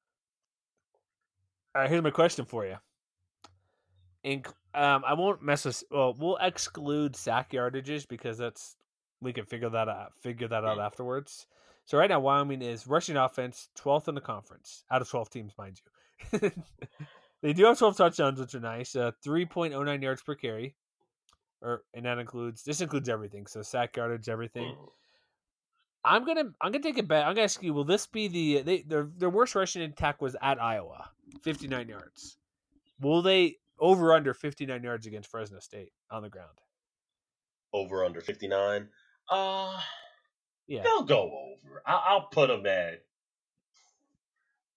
All right, here's my question for you. In, um, I won't mess with. Well, we'll exclude sack yardages because that's we can figure that out. Figure that out afterwards. So right now, Wyoming is rushing offense twelfth in the conference out of twelve teams, mind you. They do have twelve touchdowns, which are nice. Uh, three point oh nine yards per carry, or and that includes this includes everything. So sack yardage, everything. Mm. I'm gonna I'm gonna take it back. I'm gonna ask you: will this be the they their their worst rushing attack was at Iowa, fifty-nine yards. Will they over under fifty-nine yards against Fresno State on the ground? Over under fifty-nine. Uh, Yeah. they'll go over. I- I'll put them at.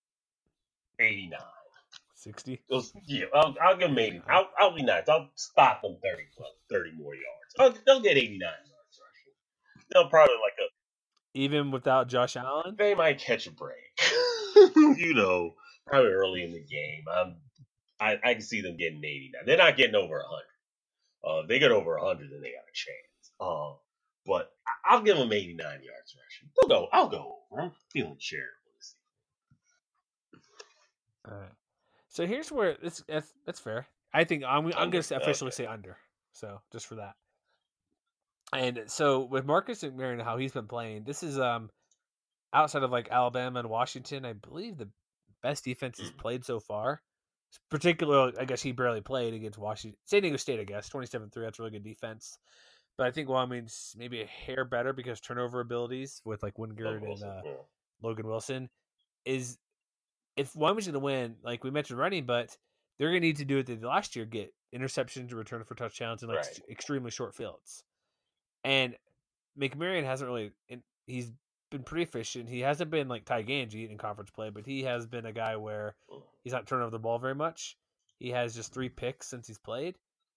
eighty-nine. sixty? Those, yeah, I'll, I'll give them eighty. I'll, I'll be nice. I'll stop them thirty plus, thirty more yards. I'll, they'll get eighty-nine yards rushing. They'll probably like a. Even without Josh Allen? They might catch a break. You know, probably early in the game. I'm, I, I can see them getting eighty-nine. They're not getting over one hundred. Uh, if they get over one hundred, then they got a chance. Uh, but I, I'll give them eighty-nine yards rushing. They'll go. I'll go over. I'm feeling charitable this season. All right. So here's where this that's, that's fair. I think I'm I'm Under. going to officially Okay. say under. So just for that. And so with Marcus McMaryion, how he's been playing, this is um outside of like Alabama and Washington, I believe the best defense he's Mm. played so far. Particularly, I guess he barely played against Washington. San Diego State, I guess, twenty-seven three. That's a really good defense. But I think Wyoming's maybe a hair better because turnover abilities with like Wingard Logan and Wilson, uh, yeah. Logan Wilson is if Wyoming's going to win, like we mentioned running, but they're going to need to do what they did last year, get interceptions, return for touchdowns, and like Right. ex- extremely short fields. And McMaryion hasn't really. He's been pretty efficient. He hasn't been like Ty Ganji in conference play, but he has been a guy where he's not turning over the ball very much. He has just three picks since he's played.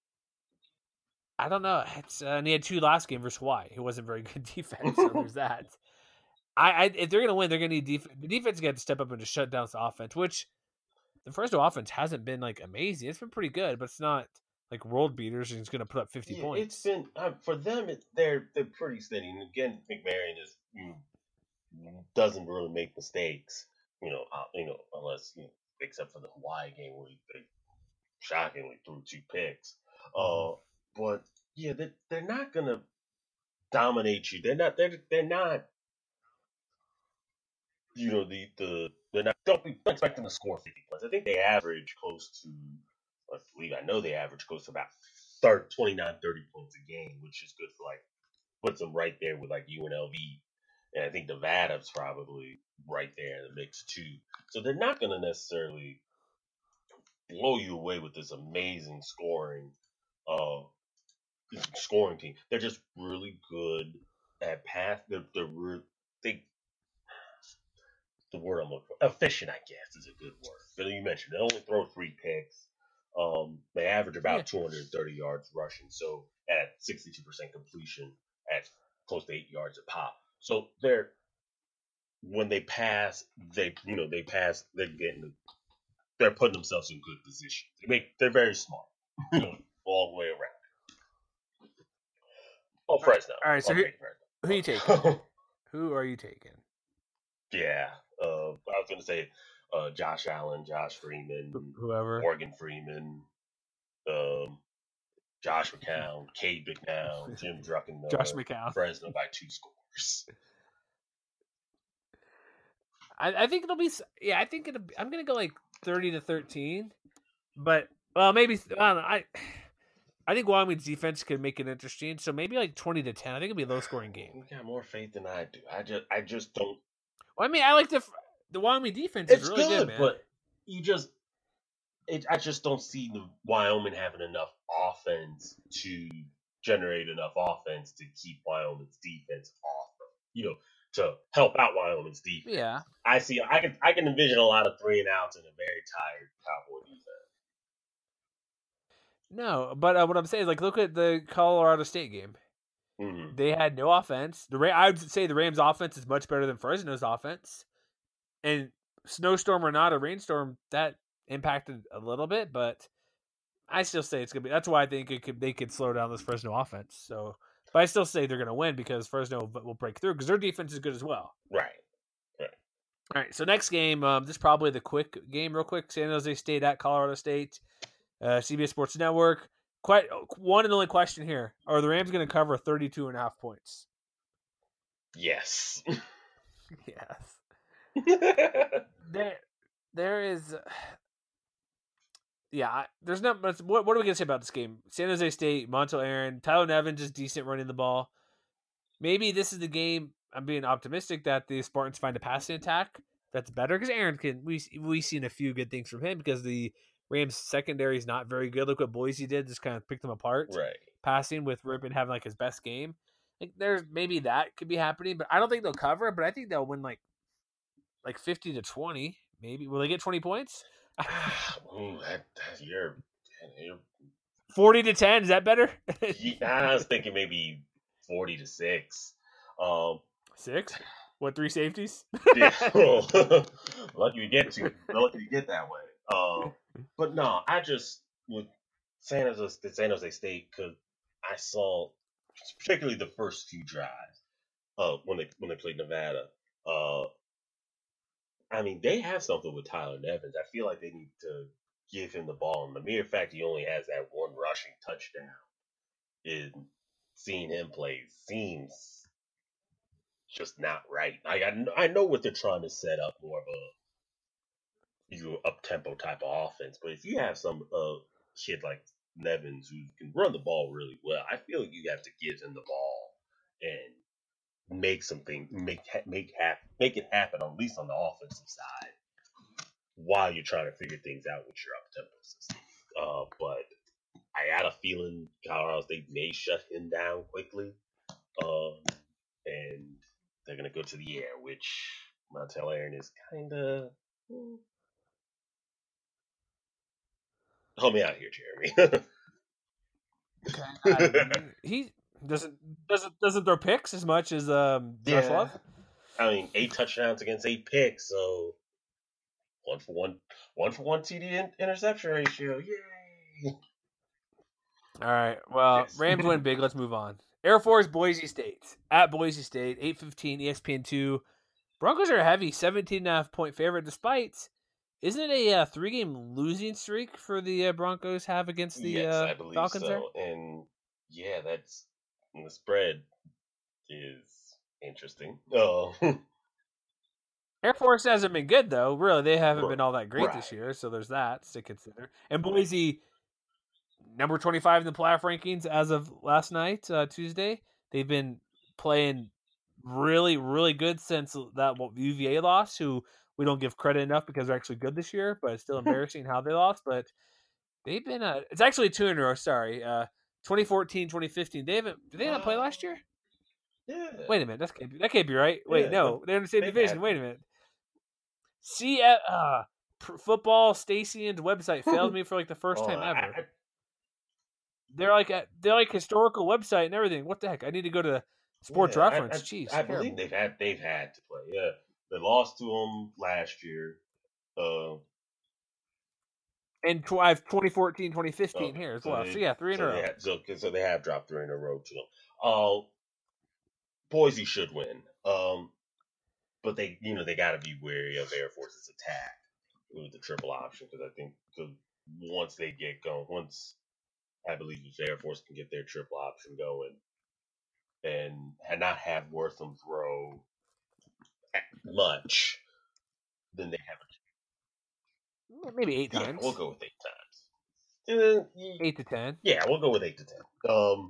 I don't know. It's, uh, and he had two last game versus Hawaii. It wasn't very good defense. So there's that. I, I if they're gonna win, they're gonna need defense. The defense got to step up and just shut down the offense, which the Fresno offense hasn't been like amazing. It's been pretty good, but it's not like world beaters and it's gonna put up fifty Yeah, points. it's been uh, for them. It, they're they're pretty steady. And again, McMaryion is you know, doesn't really make mistakes. You know, uh, you know, unless you know, except for the Hawaii game where he, they shockingly threw two picks. Uh, but yeah, they they're not gonna dominate you. They're not. They're they're not. You know the the they're not. Don't be don't expect them to score fifty points. I think they average close to. I believe I know they average close to about thirty, twenty-nine, thirty points a game, which is good for like puts them right there with like U N L V, and I think Nevada's probably right there in the mix too. So they're not going to necessarily blow you away with this amazing scoring, uh, scoring team. They're just really good at pass. They're, they're re- they. The word I'm looking for, efficient, I guess, is a good word. But you mentioned they only throw three picks. Um, they average about Yeah. two hundred thirty yards rushing, so at sixty-two percent completion, at close to eight yards a pop. So they're when they pass, they you know they pass, they're getting, they're putting themselves in good position. They make they're very smart, you know, all the way around. Oh, Fresno. All right, so okay, here- Who are you taking? Fresno. Who are you taking? Yeah, uh, I was gonna say uh, Josh Allen, Josh Freeman, Whoever. Morgan Freeman, um, Josh McCown, Cade McNown, Jim Druckenmiller, Josh McCown. Fresno by two scores. I, I think it'll be. s- Yeah, I think it'll. Be, I'm gonna go like thirty to thirteen, but well, maybe I don't know. I I think Wyoming's defense could make it interesting. So maybe like twenty to ten. I think it'll be a low scoring game. You got more faith than I do. I just, I just don't. Well, I mean, I like the the Wyoming defense is It's really good, good, man. but you just, it, I just don't see the Wyoming having enough offense to generate enough offense to keep Wyoming's defense off. You know, to help out Wyoming's defense. Yeah. I see. I can, I can envision a lot of three and outs and a very tired Cowboy defense. No, but uh, what I'm saying is, like, look at the Colorado State game. Mm-hmm. They had no offense. The Ra- I would say the Rams' offense is much better than Fresno's offense. And snowstorm or not, a rainstorm, that impacted a little bit, but I still say it's gonna be. That's why I think it could they could slow down this Fresno offense. So, but I still say they're gonna win because Fresno will break through because their defense is good as well. Right. All right, so next game, um, this is probably the quick game, real quick. San Jose State at Colorado State, uh, C B S Sports Network. Quite one and only question here: are the Rams going to cover thirty-two and a half points? Yes. Yes. There, there is. Yeah, I- there's not much. What, what are we going to say about this game? San Jose State, Montel Aaron, Tyler Nevins is decent running the ball. Maybe this is the game. I'm being optimistic that the Spartans find a passing attack that's better because Aaron can. We we've seen a few good things from him because the Rams secondary is not very good. Look what Boise did; just kind of picked them apart. Right. Passing with Rippon having like his best game. Like there's maybe that could be happening, but I don't think they'll cover. But I think they'll win like like fifty to twenty, maybe will they get twenty points? Ooh, that, that's your, your forty to ten. Is that better? I was thinking maybe forty to six. Um, Six. What, three safeties? yeah, lucky you get to, lucky you get that way. Um, but no, I just with San Jose, the San Jose State, because I saw particularly the first few drives uh, when they when they played Nevada. Uh, I mean, they have something with Tyler Nevins. I feel like they need to give him the ball, and the mere fact he only has that one rushing touchdown is seeing him play seems just not right. Like, I kn- I know what they're trying to set up more of a you up tempo type of offense, but if you have some uh kid like Nevins who can run the ball really well, I feel like you have to give him the ball and make something make ha- make hap- make it happen at least on the offensive side while you're trying to figure things out with your up tempo system. Uh, but I got a feeling Colorado State may shut him down quickly, um, and they're gonna go to the air, which Montel Aaron is kind of. Help me out here, Jeremy. Okay. Um, he doesn't doesn't doesn't throw picks as much as um, Josh Yeah. Love. I mean, eight touchdowns against eight picks, so one for one, one for one T D in- interception ratio. Yay! All right. Well, Yes. Rams win big. Let's move on. Air Force, Boise State. At Boise State, eight fifteen, E S P N two. Broncos are a heavy seventeen and a half point favorite, despite, isn't it a uh, three game losing streak for the uh, Broncos have against the Yes, uh, I believe Falcons there? so. And yeah, that's the spread is interesting. Oh, Air Force hasn't been good, though. Really, they haven't Right. been all that great Right. this year, so there's that to consider. And Boise, number twenty-five in the playoff rankings as of last night, uh, Tuesday. They've been playing really, really good since that U V A loss, who we don't give credit enough because they're actually good this year, but it's still embarrassing how they lost. But they've been, uh, it's actually two in a row, sorry. Uh, twenty fourteen, twenty fifteen. They haven't, did they not play last year? yeah. Wait a minute. That can't be, that can't be right. Wait, Yeah, no. They're in the same they've division. had- Wait a minute. See, uh, pr- football Stacian's website failed me for like the first Oh, time I- ever. I- They're like a, they're like historical website and everything. What the heck? I need to go to Sports yeah, I- Reference. I, Jeez, I terrible. believe they've had they've had to play. Yeah, they lost to them last year. Uh, And tw- I have twenty fourteen, twenty fifteen Okay, here as so well. they- So yeah, three in so a they row. have, so, so they have dropped three in a row to them. Uh, Boise should win. Um, but they, you know, they got to be wary of Air Force's attack with the triple option because I think cause once they get going, once I believe if Air Force can get their triple option going and had not have Wortham throw much, then they have a Maybe eight yeah. times. We'll go with eight times. Uh, Eight to ten. yeah, we'll go with eight to ten. Um.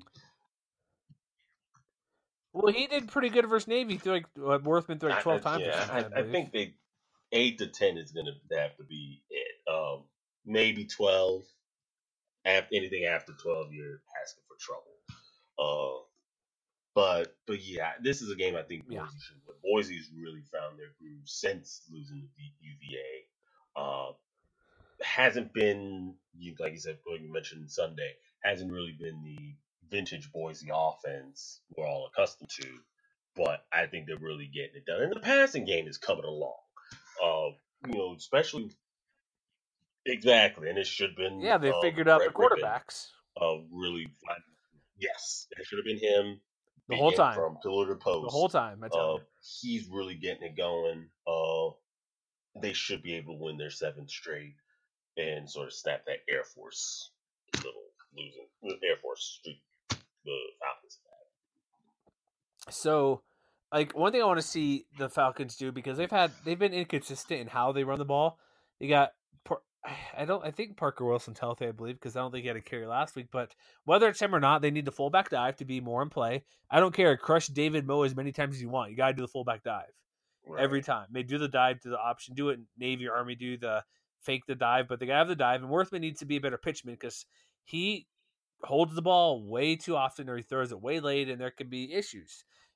Well, he did pretty good versus Navy. Through like uh, Worthman threw like I- twelve I- times or yeah, something. I, I, I believe. think they eight to ten is going to have to be it. Um, maybe twelve. After anything after twelve, you're asking for trouble. Uh, but but yeah, this is a game I think Boise Yeah. should win. Boise's really found their groove since losing to U V A. Uh, hasn't been you like you said, like you mentioned Sunday, hasn't really been the vintage Boise offense we're all accustomed to. But I think they're really getting it done. And the passing game is coming along. Uh, you know, especially exactly, and it should have been. Yeah, they uh, figured out the Brett Rippon, quarterbacks uh, really, yes, it should have been him the whole beginning time. from pillar to post. The whole time, I tell Uh, you. he's really getting it going. Uh, they should be able to win their seventh straight and sort of snap that Air Force little losing Air Force streak. The Falcons. So, like one thing I want to see the Falcons do because they've had they've been inconsistent in how they run the ball. They got Par- I don't I think Parker Wilson's healthy, I believe, because I don't think he had a carry last week. But whether it's him or not, they need the fullback dive to be more in play. I don't care. Crush David Moe as many times as you want. You got to do the fullback dive Right. every time. They do the dive to the option. Do it Navy or Army. Do the fake the dive, but they got to have the dive. And Worthman needs to be a better pitchman because he holds the ball way too often or he throws it way late, and there can be issues.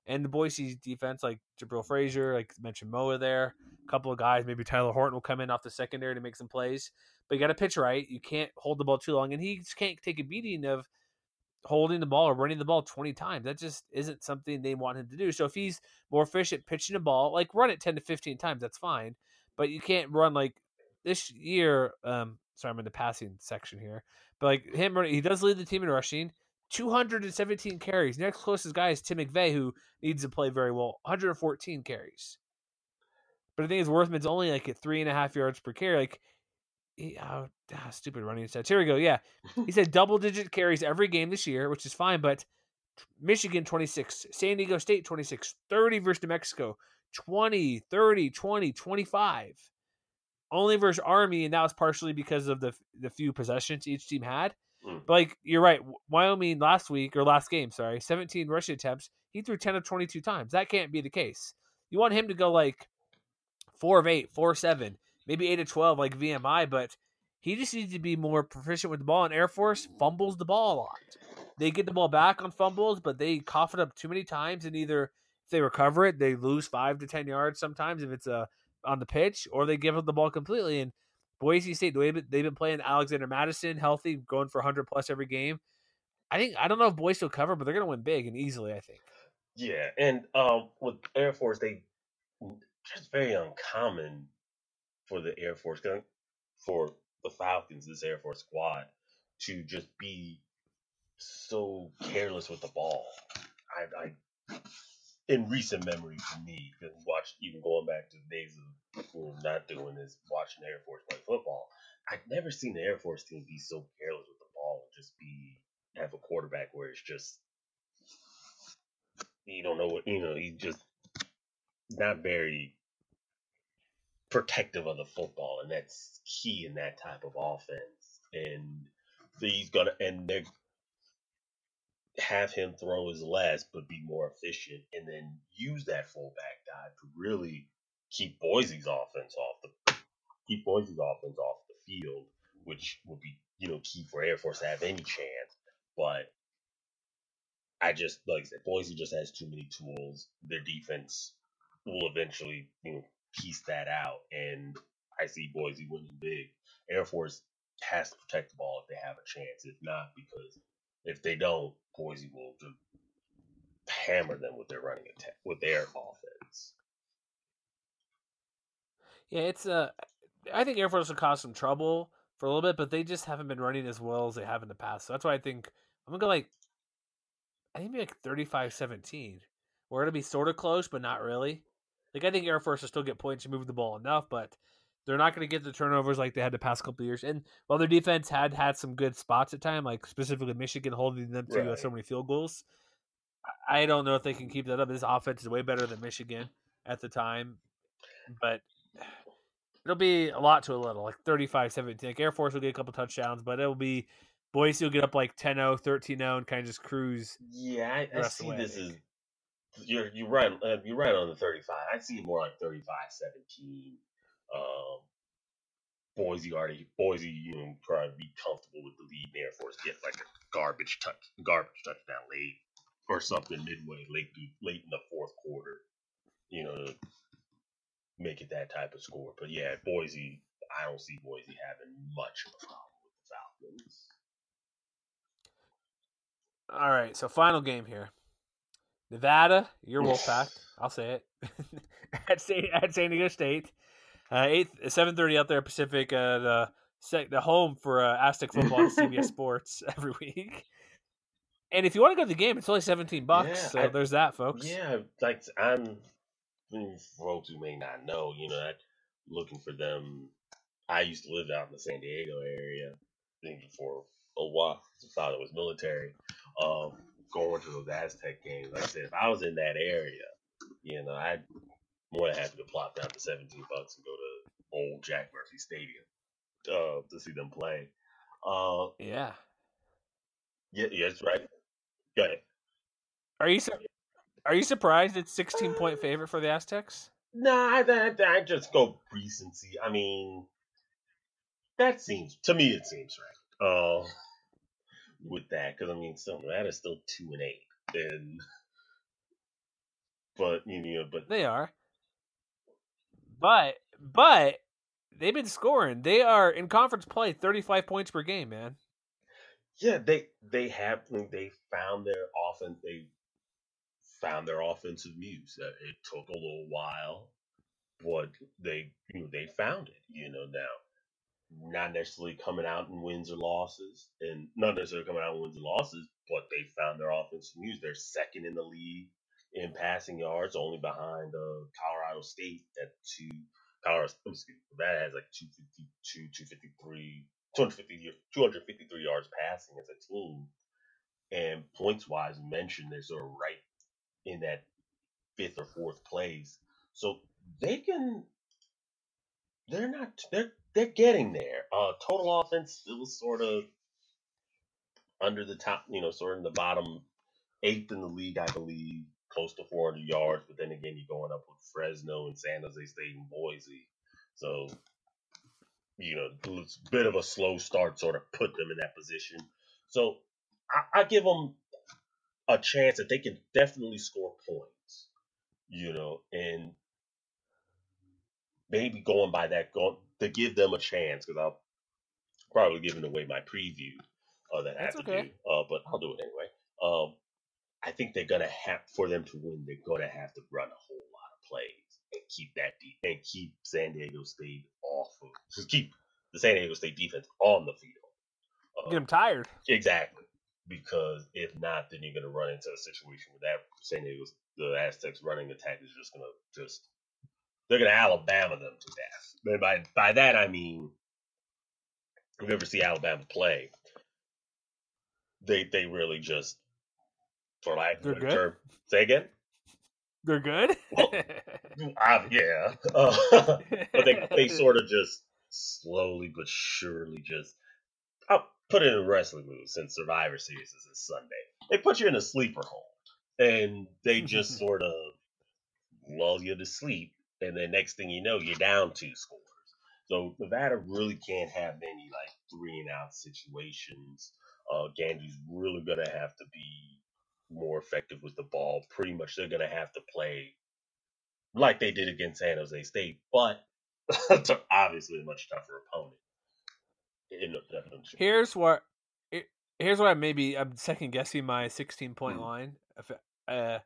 And the Boise defense, like Jabril Frazier, like mentioned Moa there, a couple of guys, maybe Tyler Horton will come in off the secondary to make some plays. But you got to pitch right. You can't hold the ball too long, and he just can't take a beating of holding the ball or running the ball twenty times. That just isn't something they want him to do. So if he's more efficient pitching the ball, like run it ten to fifteen times, that's fine. But you can't run like this year. Um, sorry, I'm in the passing section here. But like him, he does lead the team in rushing. two hundred seventeen carries. Next closest guy is Tim McVeigh, who needs to play very well. one hundred fourteen carries. But the thing is, Worthman's only like at three and a half yards per carry. Like, he, oh, ah, stupid running stats. Here we go. Yeah, he said double digit carries every game this year, which is fine. But Michigan twenty-six, San Diego State twenty-six, thirty versus New Mexico, twenty, thirty, twenty, twenty-five. Only versus Army, and that was partially because of the the few possessions each team had. Mm. But like you're right, Wyoming last week or last game, sorry, seventeen rushing attempts. He threw ten of twenty-two times. That can't be the case. You want him to go like four of eight, four of seven, maybe eight of twelve like V M I, but he just needs to be more proficient with the ball. And Air Force fumbles the ball a lot. They get the ball back on fumbles, but they cough it up too many times, and either if they recover it, they lose five to ten yards sometimes if it's a on the pitch, or they give up the ball completely. And Boise State, they've been, they've been playing Alexander Madison healthy, going for one hundred plus every game. I think I don't know if Boise will cover, but they're going to win big and easily, I think. Yeah, and um, with Air Force, they just very uncommon for the Air Force, for the Falcons, this Air Force squad, to just be so careless with the ball. I, I in recent memory for me, because watch even going back to the days of you know, not doing this, watching the Air Force play football, I've never seen the Air Force team be so careless with the ball and just be have a quarterback where it's just you don't know what you know he's just not very protective of the football, and that's key in that type of offense. And he's gonna and they're have him throw his less, but be more efficient, and then use that fullback guy to really keep Boise's offense off the keep Boise's offense off the field, which would be you know key for Air Force to have any chance. But I just like I said, Boise just has too many tools. Their defense will eventually you know piece that out, and I see Boise winning big. Air Force has to protect the ball if they have a chance. If not, because if they don't, Boise will just hammer them with their running attack, with their offense. Yeah, it's uh, I think Air Force will cause some trouble for a little bit, but they just haven't been running as well as they have in the past. So that's why I think I'm gonna go like I think maybe like thirty-five seventeen. We're gonna be sort of close, but not really. Like I think Air Force will still get points and move the ball enough, but they're not going to get the turnovers like they had the past couple of years. And while their defense had had some good spots at time, like specifically Michigan holding them to Right. uh, so many field goals, I don't know if they can keep that up. This offense is way better than Michigan at the time, but it'll be a lot to a little, like thirty-five seventeen. Like Air Force will get a couple touchdowns, but it'll be Boise will get up like ten oh, thirteen oh, and kind of just cruise. Yeah, I, the I rest of see the way, this I as think. you're you're right. Uh, you're right on the thirty-five. I see it more like thirty-five seventeen. Um, Boise already Boise, you know, probably be comfortable with the lead. And Air Force get like a garbage touch, garbage touchdown late or something midway, late late in the fourth quarter. You know, to make it that type of score. But yeah, Boise, I don't see Boise having much of a problem with the Falcons. All right, so final game here. Nevada, your Wolfpack. I'll say it at San, at San Diego State. Uh, eight seven thirty out there Pacific. Uh, the the home for uh, Aztec football on C B S Sports every week. And if you want to go to the game, it's only seventeen bucks. Yeah, so I, there's that, folks. Yeah, like I'm. For folks who may not know, you know, I'm looking for them. I used to live out in the San Diego area, thinking for a while. I thought it was military. Um, going to those Aztec games. Like I said, if I was in that area, you know, I'd more than happy to plop down to seventeen bucks and go to old Jack Murphy Stadium uh, to see them play. Uh, yeah. Yeah, yeah, that's right. Go ahead. Are you are you surprised it's sixteen point favorite for the Aztecs? No, nah, I, I, I just go recency. I mean, that seems to me it seems right. Uh, with that, because I mean, still that is still two and eight, and but you know, but They are. But but they've been scoring. They are in conference play thirty-five points per game, man. yeah, they they have they found their offense. They found their offensive muse. Uh, It took a little while, but they you know they found it. You know now, not necessarily coming out in wins or losses, and not necessarily coming out in wins and losses, but they found their offensive muse. They're second in the league in passing yards, only behind uh, Colorado State at two. Colorado, excuse me, that has like two fifty-two, two fifty-three, two hundred fifty, two hundred fifty-three yards passing as a team. And points wise, mentioned they're sort of right in that fifth or fourth place. So they can they're not they're they're getting there. Uh total offense still sort of under the top, you know, sort of in the bottom eighth in the league, I believe, close to four hundred yards. But then again, you're going up with Fresno and San Jose State and Boise. So, you know, it's a bit of a slow start sort of put them in that position. So I, I give them a chance that they can definitely score points, you know, and maybe going by that, going to give them a chance because I'll probably giving away my preview uh, that I That's have to okay. do, uh, but I'll do it anyway. Um, I think they're gonna have for them to win. They're gonna have to run a whole lot of plays and keep that deep and keep San Diego State off of just keep the San Diego State defense on the field. Uh, Get them tired. exactly, because if not, then you're gonna run into a situation where that San Diego the Aztecs running attack is just gonna just they're gonna Alabama them to death. And by by that I mean if you ever see Alabama play, they they really just for lack of They're a better good? term. Say again? They're good. Well, uh, yeah. Uh, but they they sort of just slowly but surely just I'll put it in wrestling moves since Survivor Series is this Sunday. They put you in a sleeper hold and they just sort of lull you to sleep, and then next thing you know, you're down two scores. So Nevada really can't have many like three and out situations. Uh, Gandy's really gonna have to be more effective with the ball. Pretty much, they're gonna have to play like they did against San Jose State, but to obviously a much tougher opponent. In the, here's what. Here's why maybe I'm second guessing my sixteen point Hmm. line. If, uh,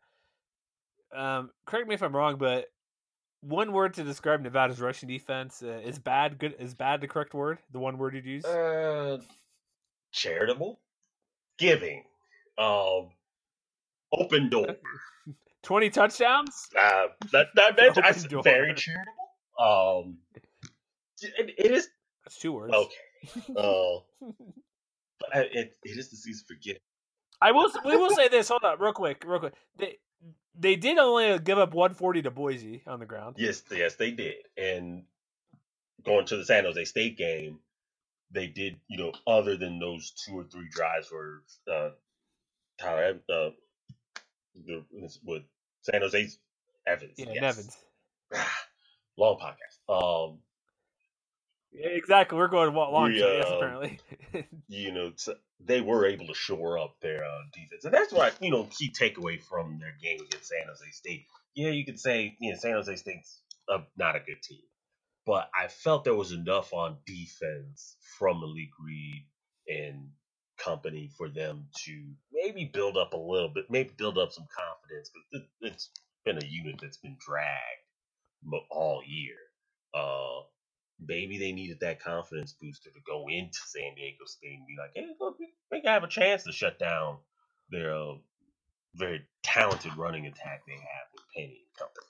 um, correct me if I'm wrong, but one word to describe Nevada's rushing defense uh, is bad. Good is bad the correct word. The one word you'd use. uh, charitable, giving, um, open door. Twenty touchdowns. Uh, that that that's Open that's door. very charitable. Um, it, it is That's two words. okay. Uh, but I- it it is the season for giving. I will. We will say this. Hold on, real quick, real quick. They they did only give up one forty to Boise on the ground. Yes, yes, they did. And going to the San Jose State game, they did. You know, other than those two or three drives where uh, Tyler uh, the, with San Jose's Evans, Yeah, yes. Nevins. Long podcast. Um, Yeah, exactly. We're going long. We, so yes, um, apparently. you know, t- they were able to shore up their uh, defense, and that's what you know key takeaway from their game against San Jose State. Yeah, you could say you know San Jose State's uh, not a good team, but I felt there was enough on defense from Malik Reed and company for them to maybe build up a little bit, maybe build up some confidence because it, it's been a unit that's been dragged mo- all year. Uh, maybe they needed that confidence booster to go into San Diego State and be like, hey, look, we we can have a chance to shut down their uh, very talented running attack they have with Penny and company.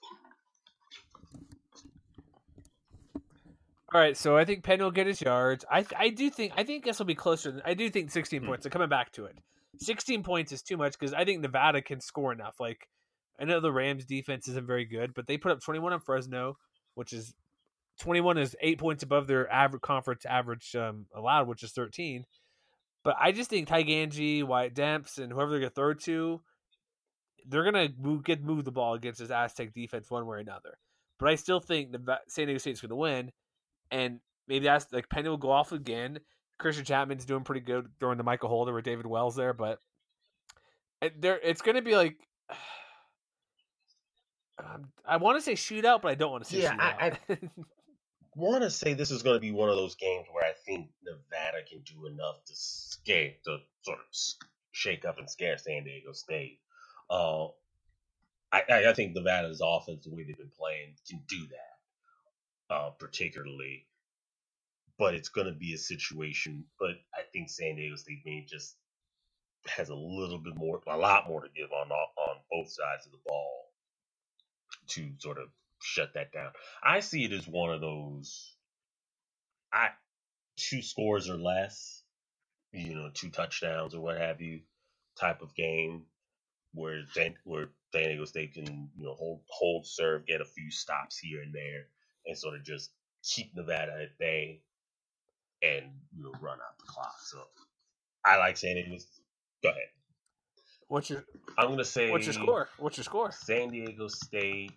All right, so I think Penn will get his yards. I I do think I think this will be closer. Than, I do think sixteen Hmm. points. So coming back to it, sixteen points is too much because I think Nevada can score enough. Like I know the Rams defense isn't very good, but they put up twenty-one on Fresno, which is twenty-one is eight points above their average conference average um, allowed, which is thirteen. But I just think Ty Ganji, Wyatt Demps, and whoever they're going to throw to, they're going to move, get move the ball against this Aztec defense one way or another. But I still think the San Diego State's going to win, and maybe that's like Penny will go off again. Christian Chapman's doing pretty good throwing to Michael Holder with David Wells there, but there it's going to be like Um, I want to say shootout, but I don't want to say Yeah, I, shootout. I want to say this is going to be one of those games where I think Nevada can do enough to scare, to sort of shake up and scare San Diego State. Uh, I, I, I think Nevada's offense, the way they've been playing, can do that, uh, particularly. But it's going to be a situation. But I think San Diego State may just has a little bit more, a lot more to give on on both sides of the ball to sort of shut that down. I see it as one of those, I two scores or less, you know, two touchdowns or what have you, type of game where San, where San Diego State can, you know, hold hold serve, get a few stops here and there, and sort of just keep Nevada at bay and, you know, run out the clock. So I like San Diego. Go ahead. What's your? I'm gonna say. What's your score? What's your score? San Diego State.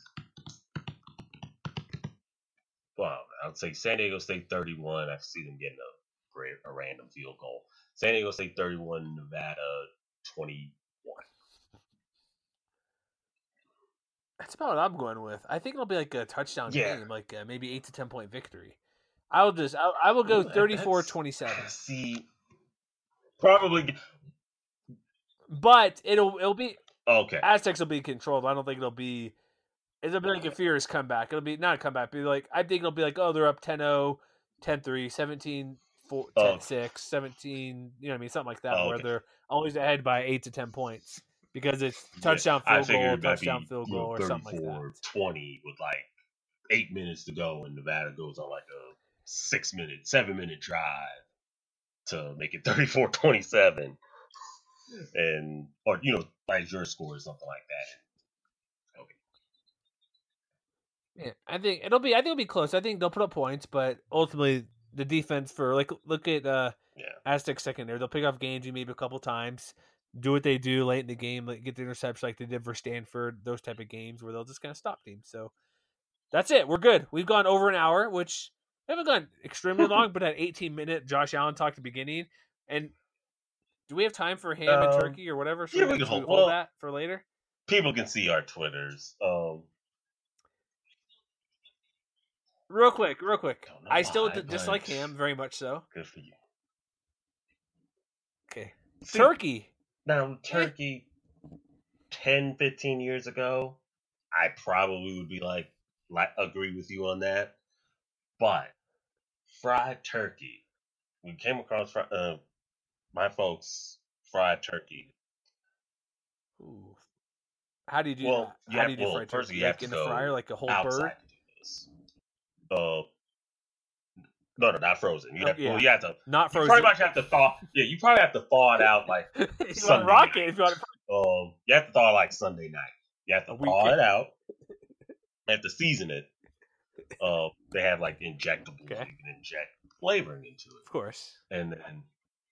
Well, I'd say San Diego State thirty-one. I see them getting a great, a random field goal. San Diego State thirty-one, Nevada twenty-one. That's about what I'm going with. I think it'll be like a touchdown Yeah. game, like uh, maybe eight to ten point victory. I'll just, I, I will go thirty-four twenty-seven. See, probably. But it'll it'll be Okay. Aztecs will be controlled. I don't think it'll be. It'll be like a furious comeback. It'll be not a comeback. Be like I think it'll be like oh they're up ten oh, ten three, seventeen four, ten six, seventeen. You know what I mean, something like that Oh, where okay. they're always ahead by eight to ten points because it's touchdown Yeah, I field figured goal, it might touchdown be, field you know, goal, or something like thirty-four that. twenty with like eight minutes to go, and Nevada goes on like a six minute, seven minute drive to make it thirty-four twenty-seven. And, or, you know, like your score or something like that. Okay. Yeah, I think it'll be. I think it'll be close. I think they'll put up points, but ultimately the defense for like look at uh, Yeah. Aztec secondary. They'll pick off Ganji maybe a couple times, do what they do late in the game, like get the interception like they did for Stanford. Those type of games where they'll just kind of stop teams. So that's it. We're good. We've gone over an hour, which we haven't gone extremely long, but at eighteen minute Josh Allen talked at the beginning. And do we have time for ham Um, and turkey or whatever? Should yeah, we, we can should we hold- hold well- that for later? People can see our Twitters. Um, Real quick, real quick. Don't know I still why, d- dislike but- ham very much so. good for you. Okay. See, Turkey. Now, turkey, ten, fifteen years ago, I probably would be like, like, agree with you on that. But fried turkey, we came across fri- uh, my folks fried turkey. Ooh. How do you do Well, that? you How have- do you do well, fried first turkey? you have Like to in the go fryer, like a whole Outside bird? to do this. Uh, no, no, not frozen. You Oh, have, yeah. well, you have to. Not You frozen. pretty much have to thaw. Yeah, you probably have to thaw it out like. you want Sunday rocket night. if you want it. Um, you have to thaw it like Sunday night. You have to A thaw weekend. it out. You have to season it. Uh, they have like injectables Okay. you can inject flavoring into it, Of course. and then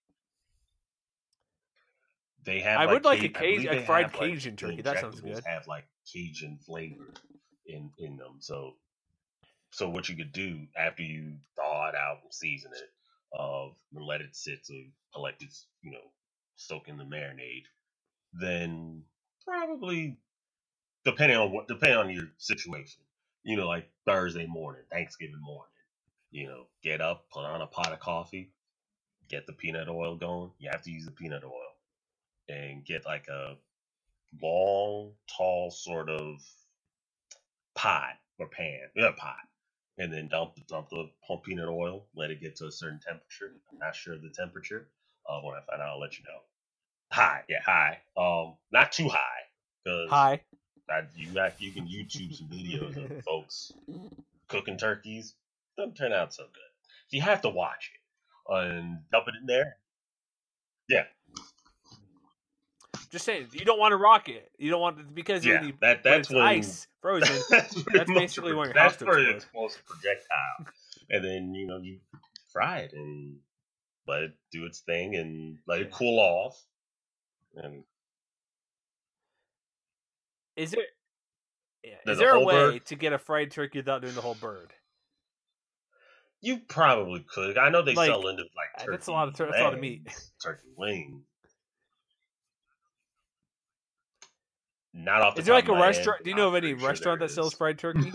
they have. I like, would like a Ca- I Cajun- believe a they fried have, like, Cajun the turkey. That sounds injectables good. Have like Cajun flavor in in them. So, so what you could do after you thaw it out and season it, of and let it sit so you collect its, you know, soak in the marinade, then probably depending on what depending on your situation, you know, like Thursday morning, Thanksgiving morning, you know, get up, put on a pot of coffee, get the peanut oil going. You have to use the peanut oil, and get like a long, tall sort of pot or pan, yeah, pot, and then dump dump the pump peanut oil. Let it get to a certain temperature. I'm not sure of the temperature. Uh, when I find out, I'll let you know. High, yeah, high. Um, not too high, because Hi. I, you got, you can YouTube some videos of folks cooking turkeys. Doesn't turn out so good. So you have to watch it and dump it in there. Yeah, Just saying, you don't want to rock it. You don't want to, because yeah. when you, that when that's it's when ice frozen. that's, pretty that's much basically a- when your that's house to pretty explode. explosive projectile. And then, you know, you fry it and let it do its thing and let it Yeah. cool off. And Is there? Yeah. Then Is the there a whole way bird? to get a fried turkey without doing the whole bird? you probably could. I know they Like, sell into like uh, turkey. that's a lot of tur- that's a lot of meat. legs, Turkey wing. Not off the Is there top like of a my restaurant? head. Do you know I'm of any pretty sure restaurant there that sells is. fried turkey?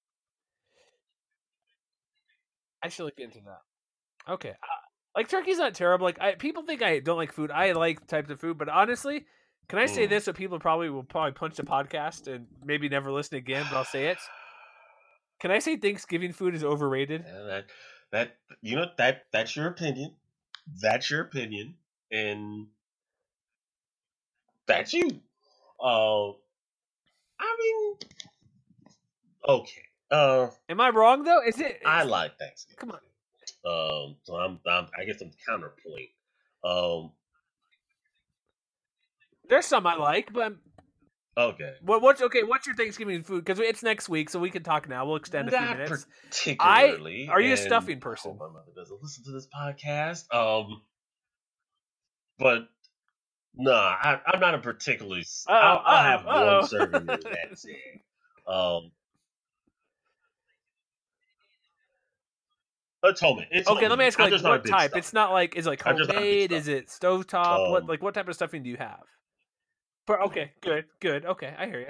I should look into that. Okay, uh, like turkey's not terrible. Like I, people think I don't like food. I like types of food, but honestly, can I say Mm. this? So people probably will probably punch the podcast and maybe never listen again. But I'll say it. Can I say Thanksgiving food is overrated? Yeah, that that you know that that's your opinion. That's your opinion, and that's you. Uh, I mean, okay. Uh, Am I wrong though? Is it? I It's, like Thanksgiving. come on. Um, so I'm, I'm I guess I'm counterpoint. Um, There's some I like, but okay. what? What's okay? What's your Thanksgiving food? Because it's next week, so we can talk now. We'll extend a few Not minutes. particularly. I are you a and stuffing I person? hope my mother doesn't listen to this podcast. Um, but nah, I, I'm not a particularly. s- Uh I'll, I'll oh. have Uh one oh. serving and that's it. Um, atonement. It's Okay, let me homemade. ask you, I'm like, just not a what big type? stuffer. It's not like is it like I'm just not a big homemade? Is stuffer. it stovetop? What Um, like what type of stuffing do you have? For okay, good, good. Okay, I hear you.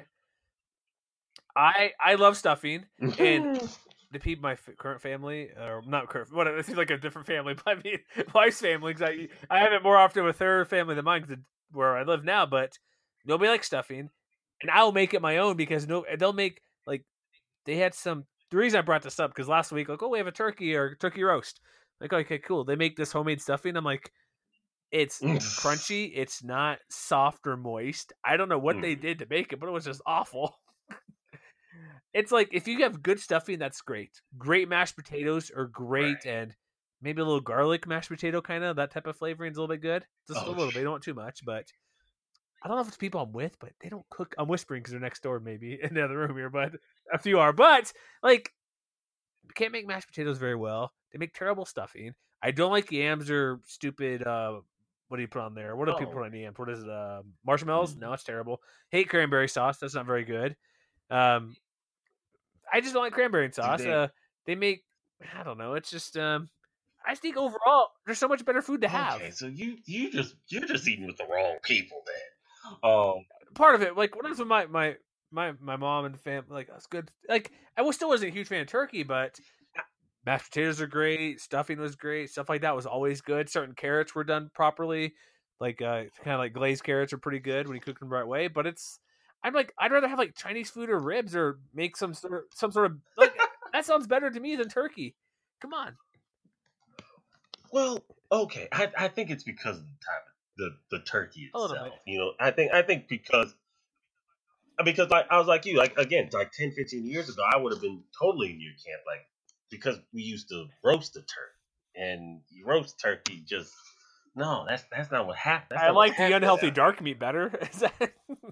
I I love stuffing, and the people, my f- current family, or not current, whatever. It seems like a different family, but I mean, wife's family. Cause I I have it more often with her family than mine, because where I live now. But nobody likes stuffing, and I'll make it my own because no, they'll make like they had some. The reason I brought this up because last week, like, oh, we have a turkey or turkey roast. Like, okay, cool. They make this homemade stuffing. I'm like, it's crunchy. It's not soft or moist. I don't know what they did to make it, but it was just awful. It's like if you have good stuffing, that's great. Great mashed potatoes are great, right. and maybe a little garlic mashed potato, kind of that type of flavoring is a little bit good. Just a Oh, little bit. You don't want too much, but I don't know if it's people I'm with, but they don't cook. I'm whispering because they're next door, maybe in the other room here, but a few are. But like, can't make mashed potatoes very well. They make terrible stuffing. I don't like yams or stupid. Uh, what do you put on there? What do people oh. put on yams? What is it? Uh, marshmallows? Mm. No, it's terrible. Hate cranberry sauce. That's not very good. Um, I just don't like cranberry Do sauce. they? Uh, they make. I don't know. It's just. Um, I think overall, there's so much better food to have. Okay, so you you just you're just eating with the wrong people then. Um, Part of it, like when I was with my my my my mom and family, like that's good. Like I was still wasn't a huge fan of turkey, but mashed potatoes are great. Stuffing was great. Stuff like that was always good. Certain carrots were done properly. Like uh, kind of like glazed carrots are pretty good when you cook them the right way. But it's I'm like I'd rather have like Chinese food or ribs or make some sort of some sort of like that sounds better to me than turkey. Come on. well, okay, I I think it's because of the type of the the turkey A little bit. itself. You know, I think I think because because like I was like you, like again, like ten, fifteen years ago, I would have been totally in your camp, like because we used to roast the turkey, and you roast turkey just no, that's that's not what happened. That's I not what like the happened. unhealthy dark meat better. Is that...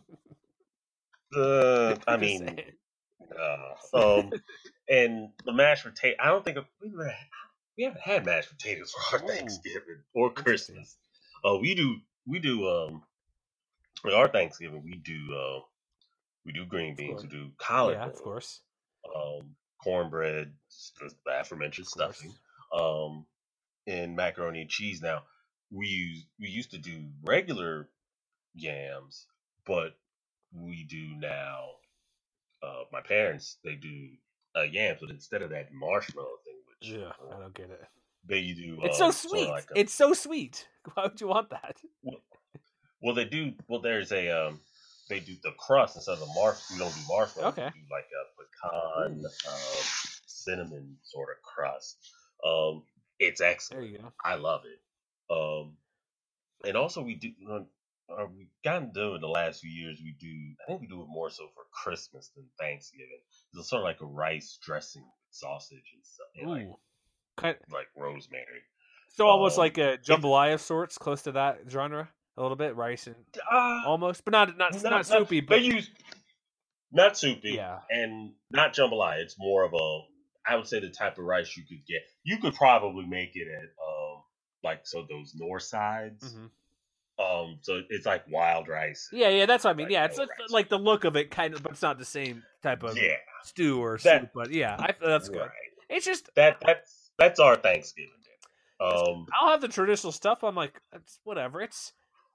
Uh, I Just mean, saying. uh, um, and the mashed potato. I don't think we ever had, we haven't had mashed potatoes for our Ooh, Thanksgiving or interesting. Christmas. Uh, we do we do um for our Thanksgiving we do uh we do green beans, we course. do collard Yeah, of greens, course. um, cornbread, the aforementioned Of course. stuffing, um, and macaroni and cheese. Now we use we used to do regular yams, but we do now. Uh, my parents they do uh, yams, but instead of that marshmallow thing, which Yeah, uh, I don't get it. they do It's so um, sort of sweet. like a It's so sweet. Why would you want that? well, well, they do well. There's a um, they do the crust instead of the marsh. We don't do marshmallows. Okay. We do like a pecan, um, cinnamon sort of crust. Um, it's There excellent. you go. I love it. Um, and also we do. Uh, uh, we've gotten done in the last few years. We do. I think we do it more so for Christmas than Thanksgiving. It's sort of like a rice dressing with sausage and stuff, and like Ooh. Kind like rosemary. so almost Um, like a it's jambalaya of sorts, close to that genre. A little bit rice and uh, almost, but not not not not, not soupy. they But use not soupy yeah, and not jambalaya. It's more of a, I would say, the type of rice you could get. You could probably make it at um like so those north sides. hmm Um, so it's like wild rice, yeah, yeah. That's what I mean. like Yeah, it's no it's rice. like the look of it, kind of, but it's not the same type of Yeah, stew or soup. that But yeah, I, that's good. right. It's just That that's that's our Thanksgiving dinner. it's, Um, I'll have the traditional stuff. I'm like, it's whatever. It's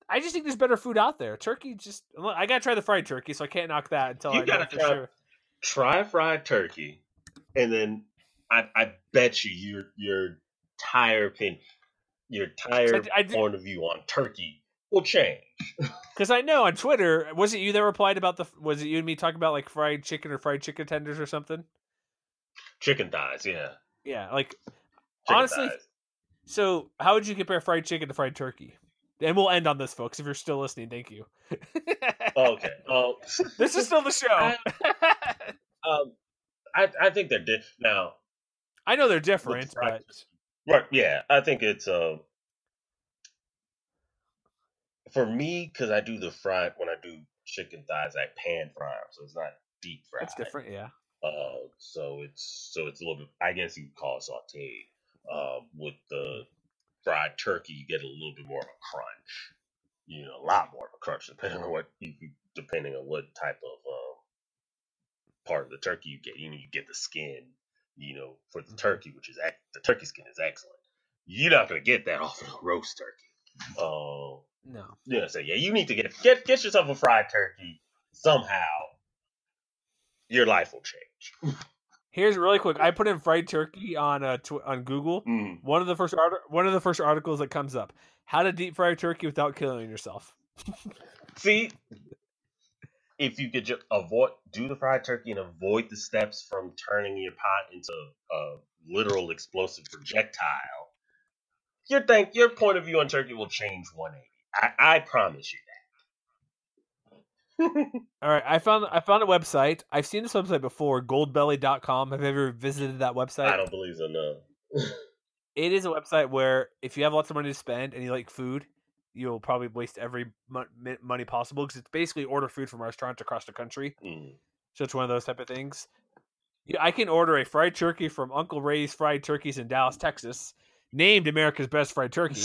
I just think there's better food out there. Turkey just I gotta try the fried turkey, so I can't knock that until You I gotta know for try sure. try fried turkey, and then I I bet you your your entire opinion, your entire I, I did, point of view on turkey will change. Because I know on Twitter, was it you that replied about the? Was it you and me talking about like fried chicken or fried chicken tenders or something? Chicken thighs, yeah. Yeah, like Chicken honestly. thighs. So, how would you compare fried chicken to fried turkey? And we'll end on this, folks. If you're still listening, thank you. Okay. Um, This is still the show. I, um, I I think they're di- now. I know they're with different, fried but Right, yeah, I think it's uh, for me because I do the fried when I do chicken thighs, I pan fry 'em, so it's not deep fried. that's different. Yeah. Uh, so it's so it's a little bit. I guess you could call it sauteed. Uh, with the fried turkey, you get a little bit more of a crunch. You know, a lot more of a crunch depending on what you depending on what type of um, part of the turkey you get. You know, you get the skin. You know, for the turkey, which is ex- the turkey skin is excellent. You're not gonna get that off of a roast turkey. Uh, No. yeah, so yeah, you need to get get get yourself a fried turkey somehow. Your life will change. Here's really quick. I put in fried turkey on uh, tw- on Google. Mm. One of the first art- one of the first articles that comes up: how to deep fry turkey without killing yourself. See, if you could just avoid do the fried turkey and avoid the steps from turning your pot into a literal explosive projectile, your think your point of view on turkey will change one eighty. I, I promise you that. All right, I found I found a website. I've seen this website before, goldbelly dot com. Have you ever visited that website? I don't believe so, no. It is a website where if you have lots of money to spend and you like food, you'll probably waste every mo- money possible because it's basically order food from restaurants across the country. Mm. So it's one of those type of things. Yeah, I can order a fried turkey from Uncle Ray's Fried Turkeys in Dallas, Texas, named America's Best Fried Turkey.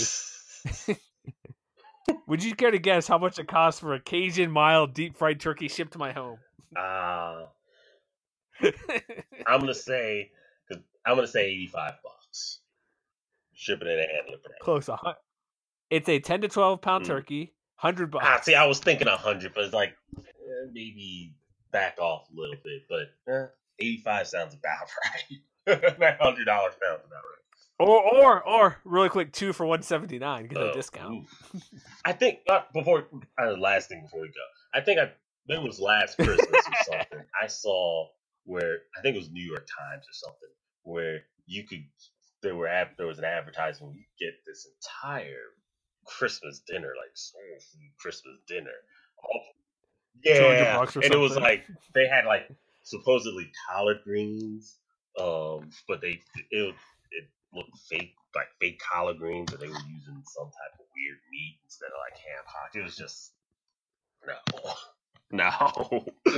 Would you care to guess how much it costs for a Cajun mild deep fried turkey shipped to my home? Uh, I'm gonna say I'm gonna say eighty-five bucks. Shipping it and handling it. Close. It's a ten to twelve pound Mm. turkey, hundred bucks. Ah, see, I was thinking a hundred, but it's like eh, maybe back off a little bit. But eh, eighty-five sounds about right. That hundred dollars sounds about right. Or or or really quick, two for one seventy nine. Get a Uh, discount. ooh. I think uh, before uh, last thing before we go, I think I it was last Christmas or something. I saw where I think it was New York Times or something where you could there were ad, there was an advertisement you could get this entire Christmas dinner like soul food Christmas dinner. Oh, yeah, bucks or and it was something. like they had like supposedly collard greens, um, but they it it looked fake like fake collard greens, or they were using some type of weird meat instead of like ham hock. It was just no, no.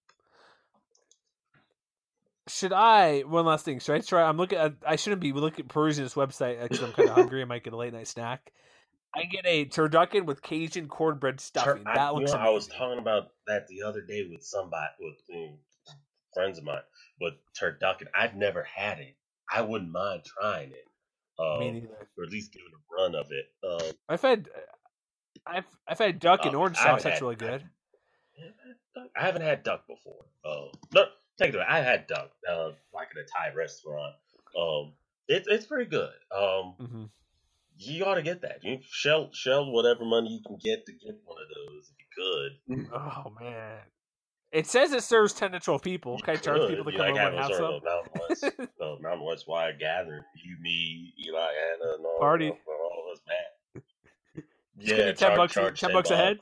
Should I one last thing? Should I try? I'm looking. At, I shouldn't be looking perusing this website because I'm kind of hungry. I might get a late night snack. I get a turducken with Cajun cornbread stuffing. Tur- I, that you looks know, amazing. I was talking about that the other day with somebody, with um, friends of mine. But turducken, I've never had it. I wouldn't mind trying it, um, Me neither. or at least giving a run of it. Um, I've had, I've I've had duck and Oh, orange I haven't sauce. That's had- really good. I haven't had duck before. Uh, no, take it away. I had duck, uh, like at a Thai restaurant. Um, it, it's pretty good. Um, Mm-hmm. you ought to get that. You shell shell whatever money you can get to get one of those if you could. Oh man, it says it serves ten to twelve people. Can I charge Could. people to You come like over and having have sort of some? a Mountain West, uh, Mountain West wide gathering. You, me, Eli, Anna, and all, Party. all, all of us, Matt. Just give me ten bucks, charge ten bucks a head.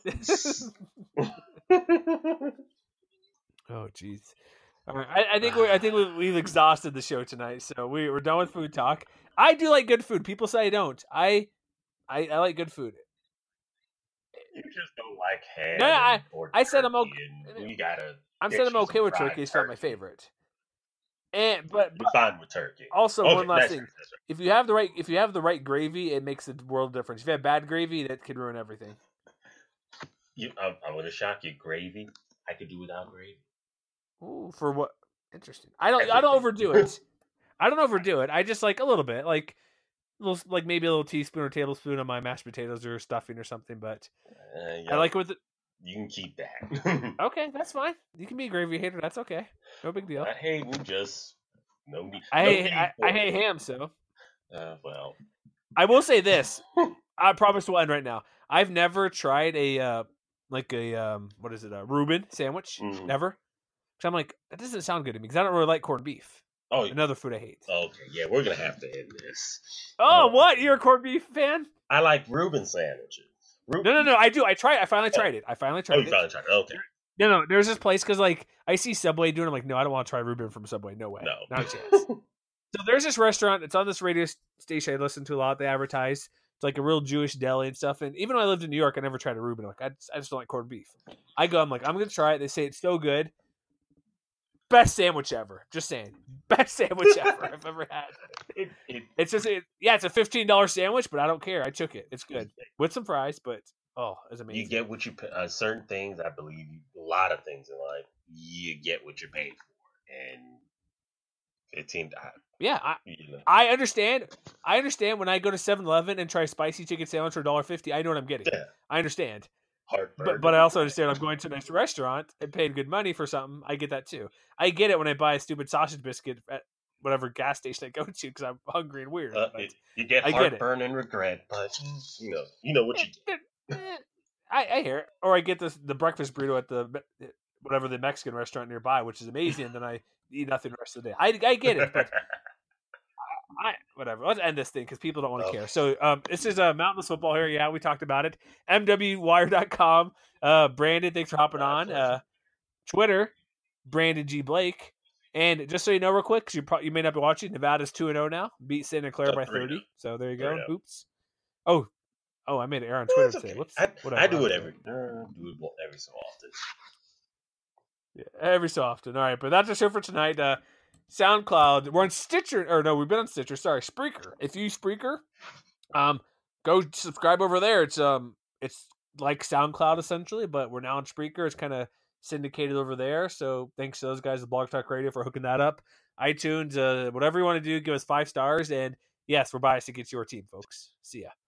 bucks. Oh jeez. All right, I, I think we're I think we, we've exhausted the show tonight, so we we're done with food talk. I do like good food. People say I don't. I I, I like good food. You just don't like ham. No, I- and- or I said I'm turkey, okay- and You gotta. I'm get saying I'm you okay some with fried turkey. It's not my turkey. favorite. And but, You're but fine with turkey. also Okay, one last that's thing: right, that's right. if you have the right if you have the right gravy, it makes a world of difference. If you have bad gravy, that could ruin everything. You, I'm, I'm gonna shock you. Gravy, I could do without gravy. Ooh, for what? Interesting. I don't I don't overdo it. I don't overdo it. I just like a little bit, like little, like maybe a little teaspoon or tablespoon of my mashed potatoes or stuffing or something. But Uh, I like it with it. You can keep that. Okay, that's fine. You can be a gravy hater. That's okay. No big deal. I hate just no need. I no hate need I, for I it. hate ham. So Uh, well, I will say this. I promise we'll end right now. I've never tried a uh, like a um, what is it? A Reuben sandwich. Mhm. Never. So I'm like, that doesn't sound good to me because I don't really like corned beef. oh, Another food I hate. okay, yeah, we're gonna have to end this. Oh, Uh, what? You're a corned beef fan? I like Reuben sandwiches. Reuben? No, no, no. I do. I tried. I finally tried it. I finally Oh, tried you it. finally tried it. Okay. No, no. There's this place because like I see Subway doing. it. I'm like, no, I don't want to try Reuben from Subway. No way. No. Not a chance. So there's this restaurant. It's on this radio station I listen to a lot. They advertise. It's like a real Jewish deli and stuff. And even when I lived in New York, I never tried a Reuben. Like I just, I just don't like corned beef. I go. I'm like, I'm gonna try it. They say it's so good. Best sandwich ever. Just saying. Best sandwich ever I've ever had. It, it, It's just, it, yeah, it's a fifteen dollars sandwich, but I don't care. I took it. It's good with some fries, but oh, it's amazing. you get what you pay. Uh, certain things, I believe, you, a lot of things in life, you get what you're paying for, and fifteen dollars. Yeah, I, You know. I understand. I understand when I go to seven eleven and try a spicy chicken sandwich for a dollar fifty. I know what I'm getting. Yeah. I understand. Heartburn. But but I also understand I'm going to a nice restaurant and paying good money for something. I get that too. I get it when I buy a stupid sausage biscuit at whatever gas station I go to because I'm hungry and weird. Uh, but it, you get I get it. heartburn and regret, but you know, you know what you get. I, I hear it. Or I get this the breakfast burrito at the whatever the Mexican restaurant nearby, which is amazing. And then I eat nothing the rest of the day. I, I get it, but I, whatever. Let's end this thing because people don't want to Okay. care. So um, this is uh, Mountainless Football here. Yeah, we talked about it. M W wire dot com. Uh, Brandon, thanks for hopping My on. pleasure. Uh, Twitter, Brandon G Blake. And just so you know, real quick, because you pro- you may not be watching, Nevada's two and zero now. Beat Santa Clara Oh, by three and thirty. oh. So there you Three go. and oh. Oops. Oh, oh, I made an error on Well, Twitter it's today. okay. Whoops. I, Whatever. I do I'm it sorry. every uh, do it every so often. Yeah, every so often. All right, but that's our show for tonight. Uh, SoundCloud. We're on Stitcher, or no, we've been on Stitcher. Sorry, Spreaker. If you use Spreaker, um, go subscribe over there. It's um, it's like SoundCloud essentially, but we're now on Spreaker. It's kind of syndicated over there. So thanks to those guys at Blog Talk Radio for hooking that up. iTunes, uh, whatever you want to do, give us five stars. And yes, we're biased against your team, folks. See ya.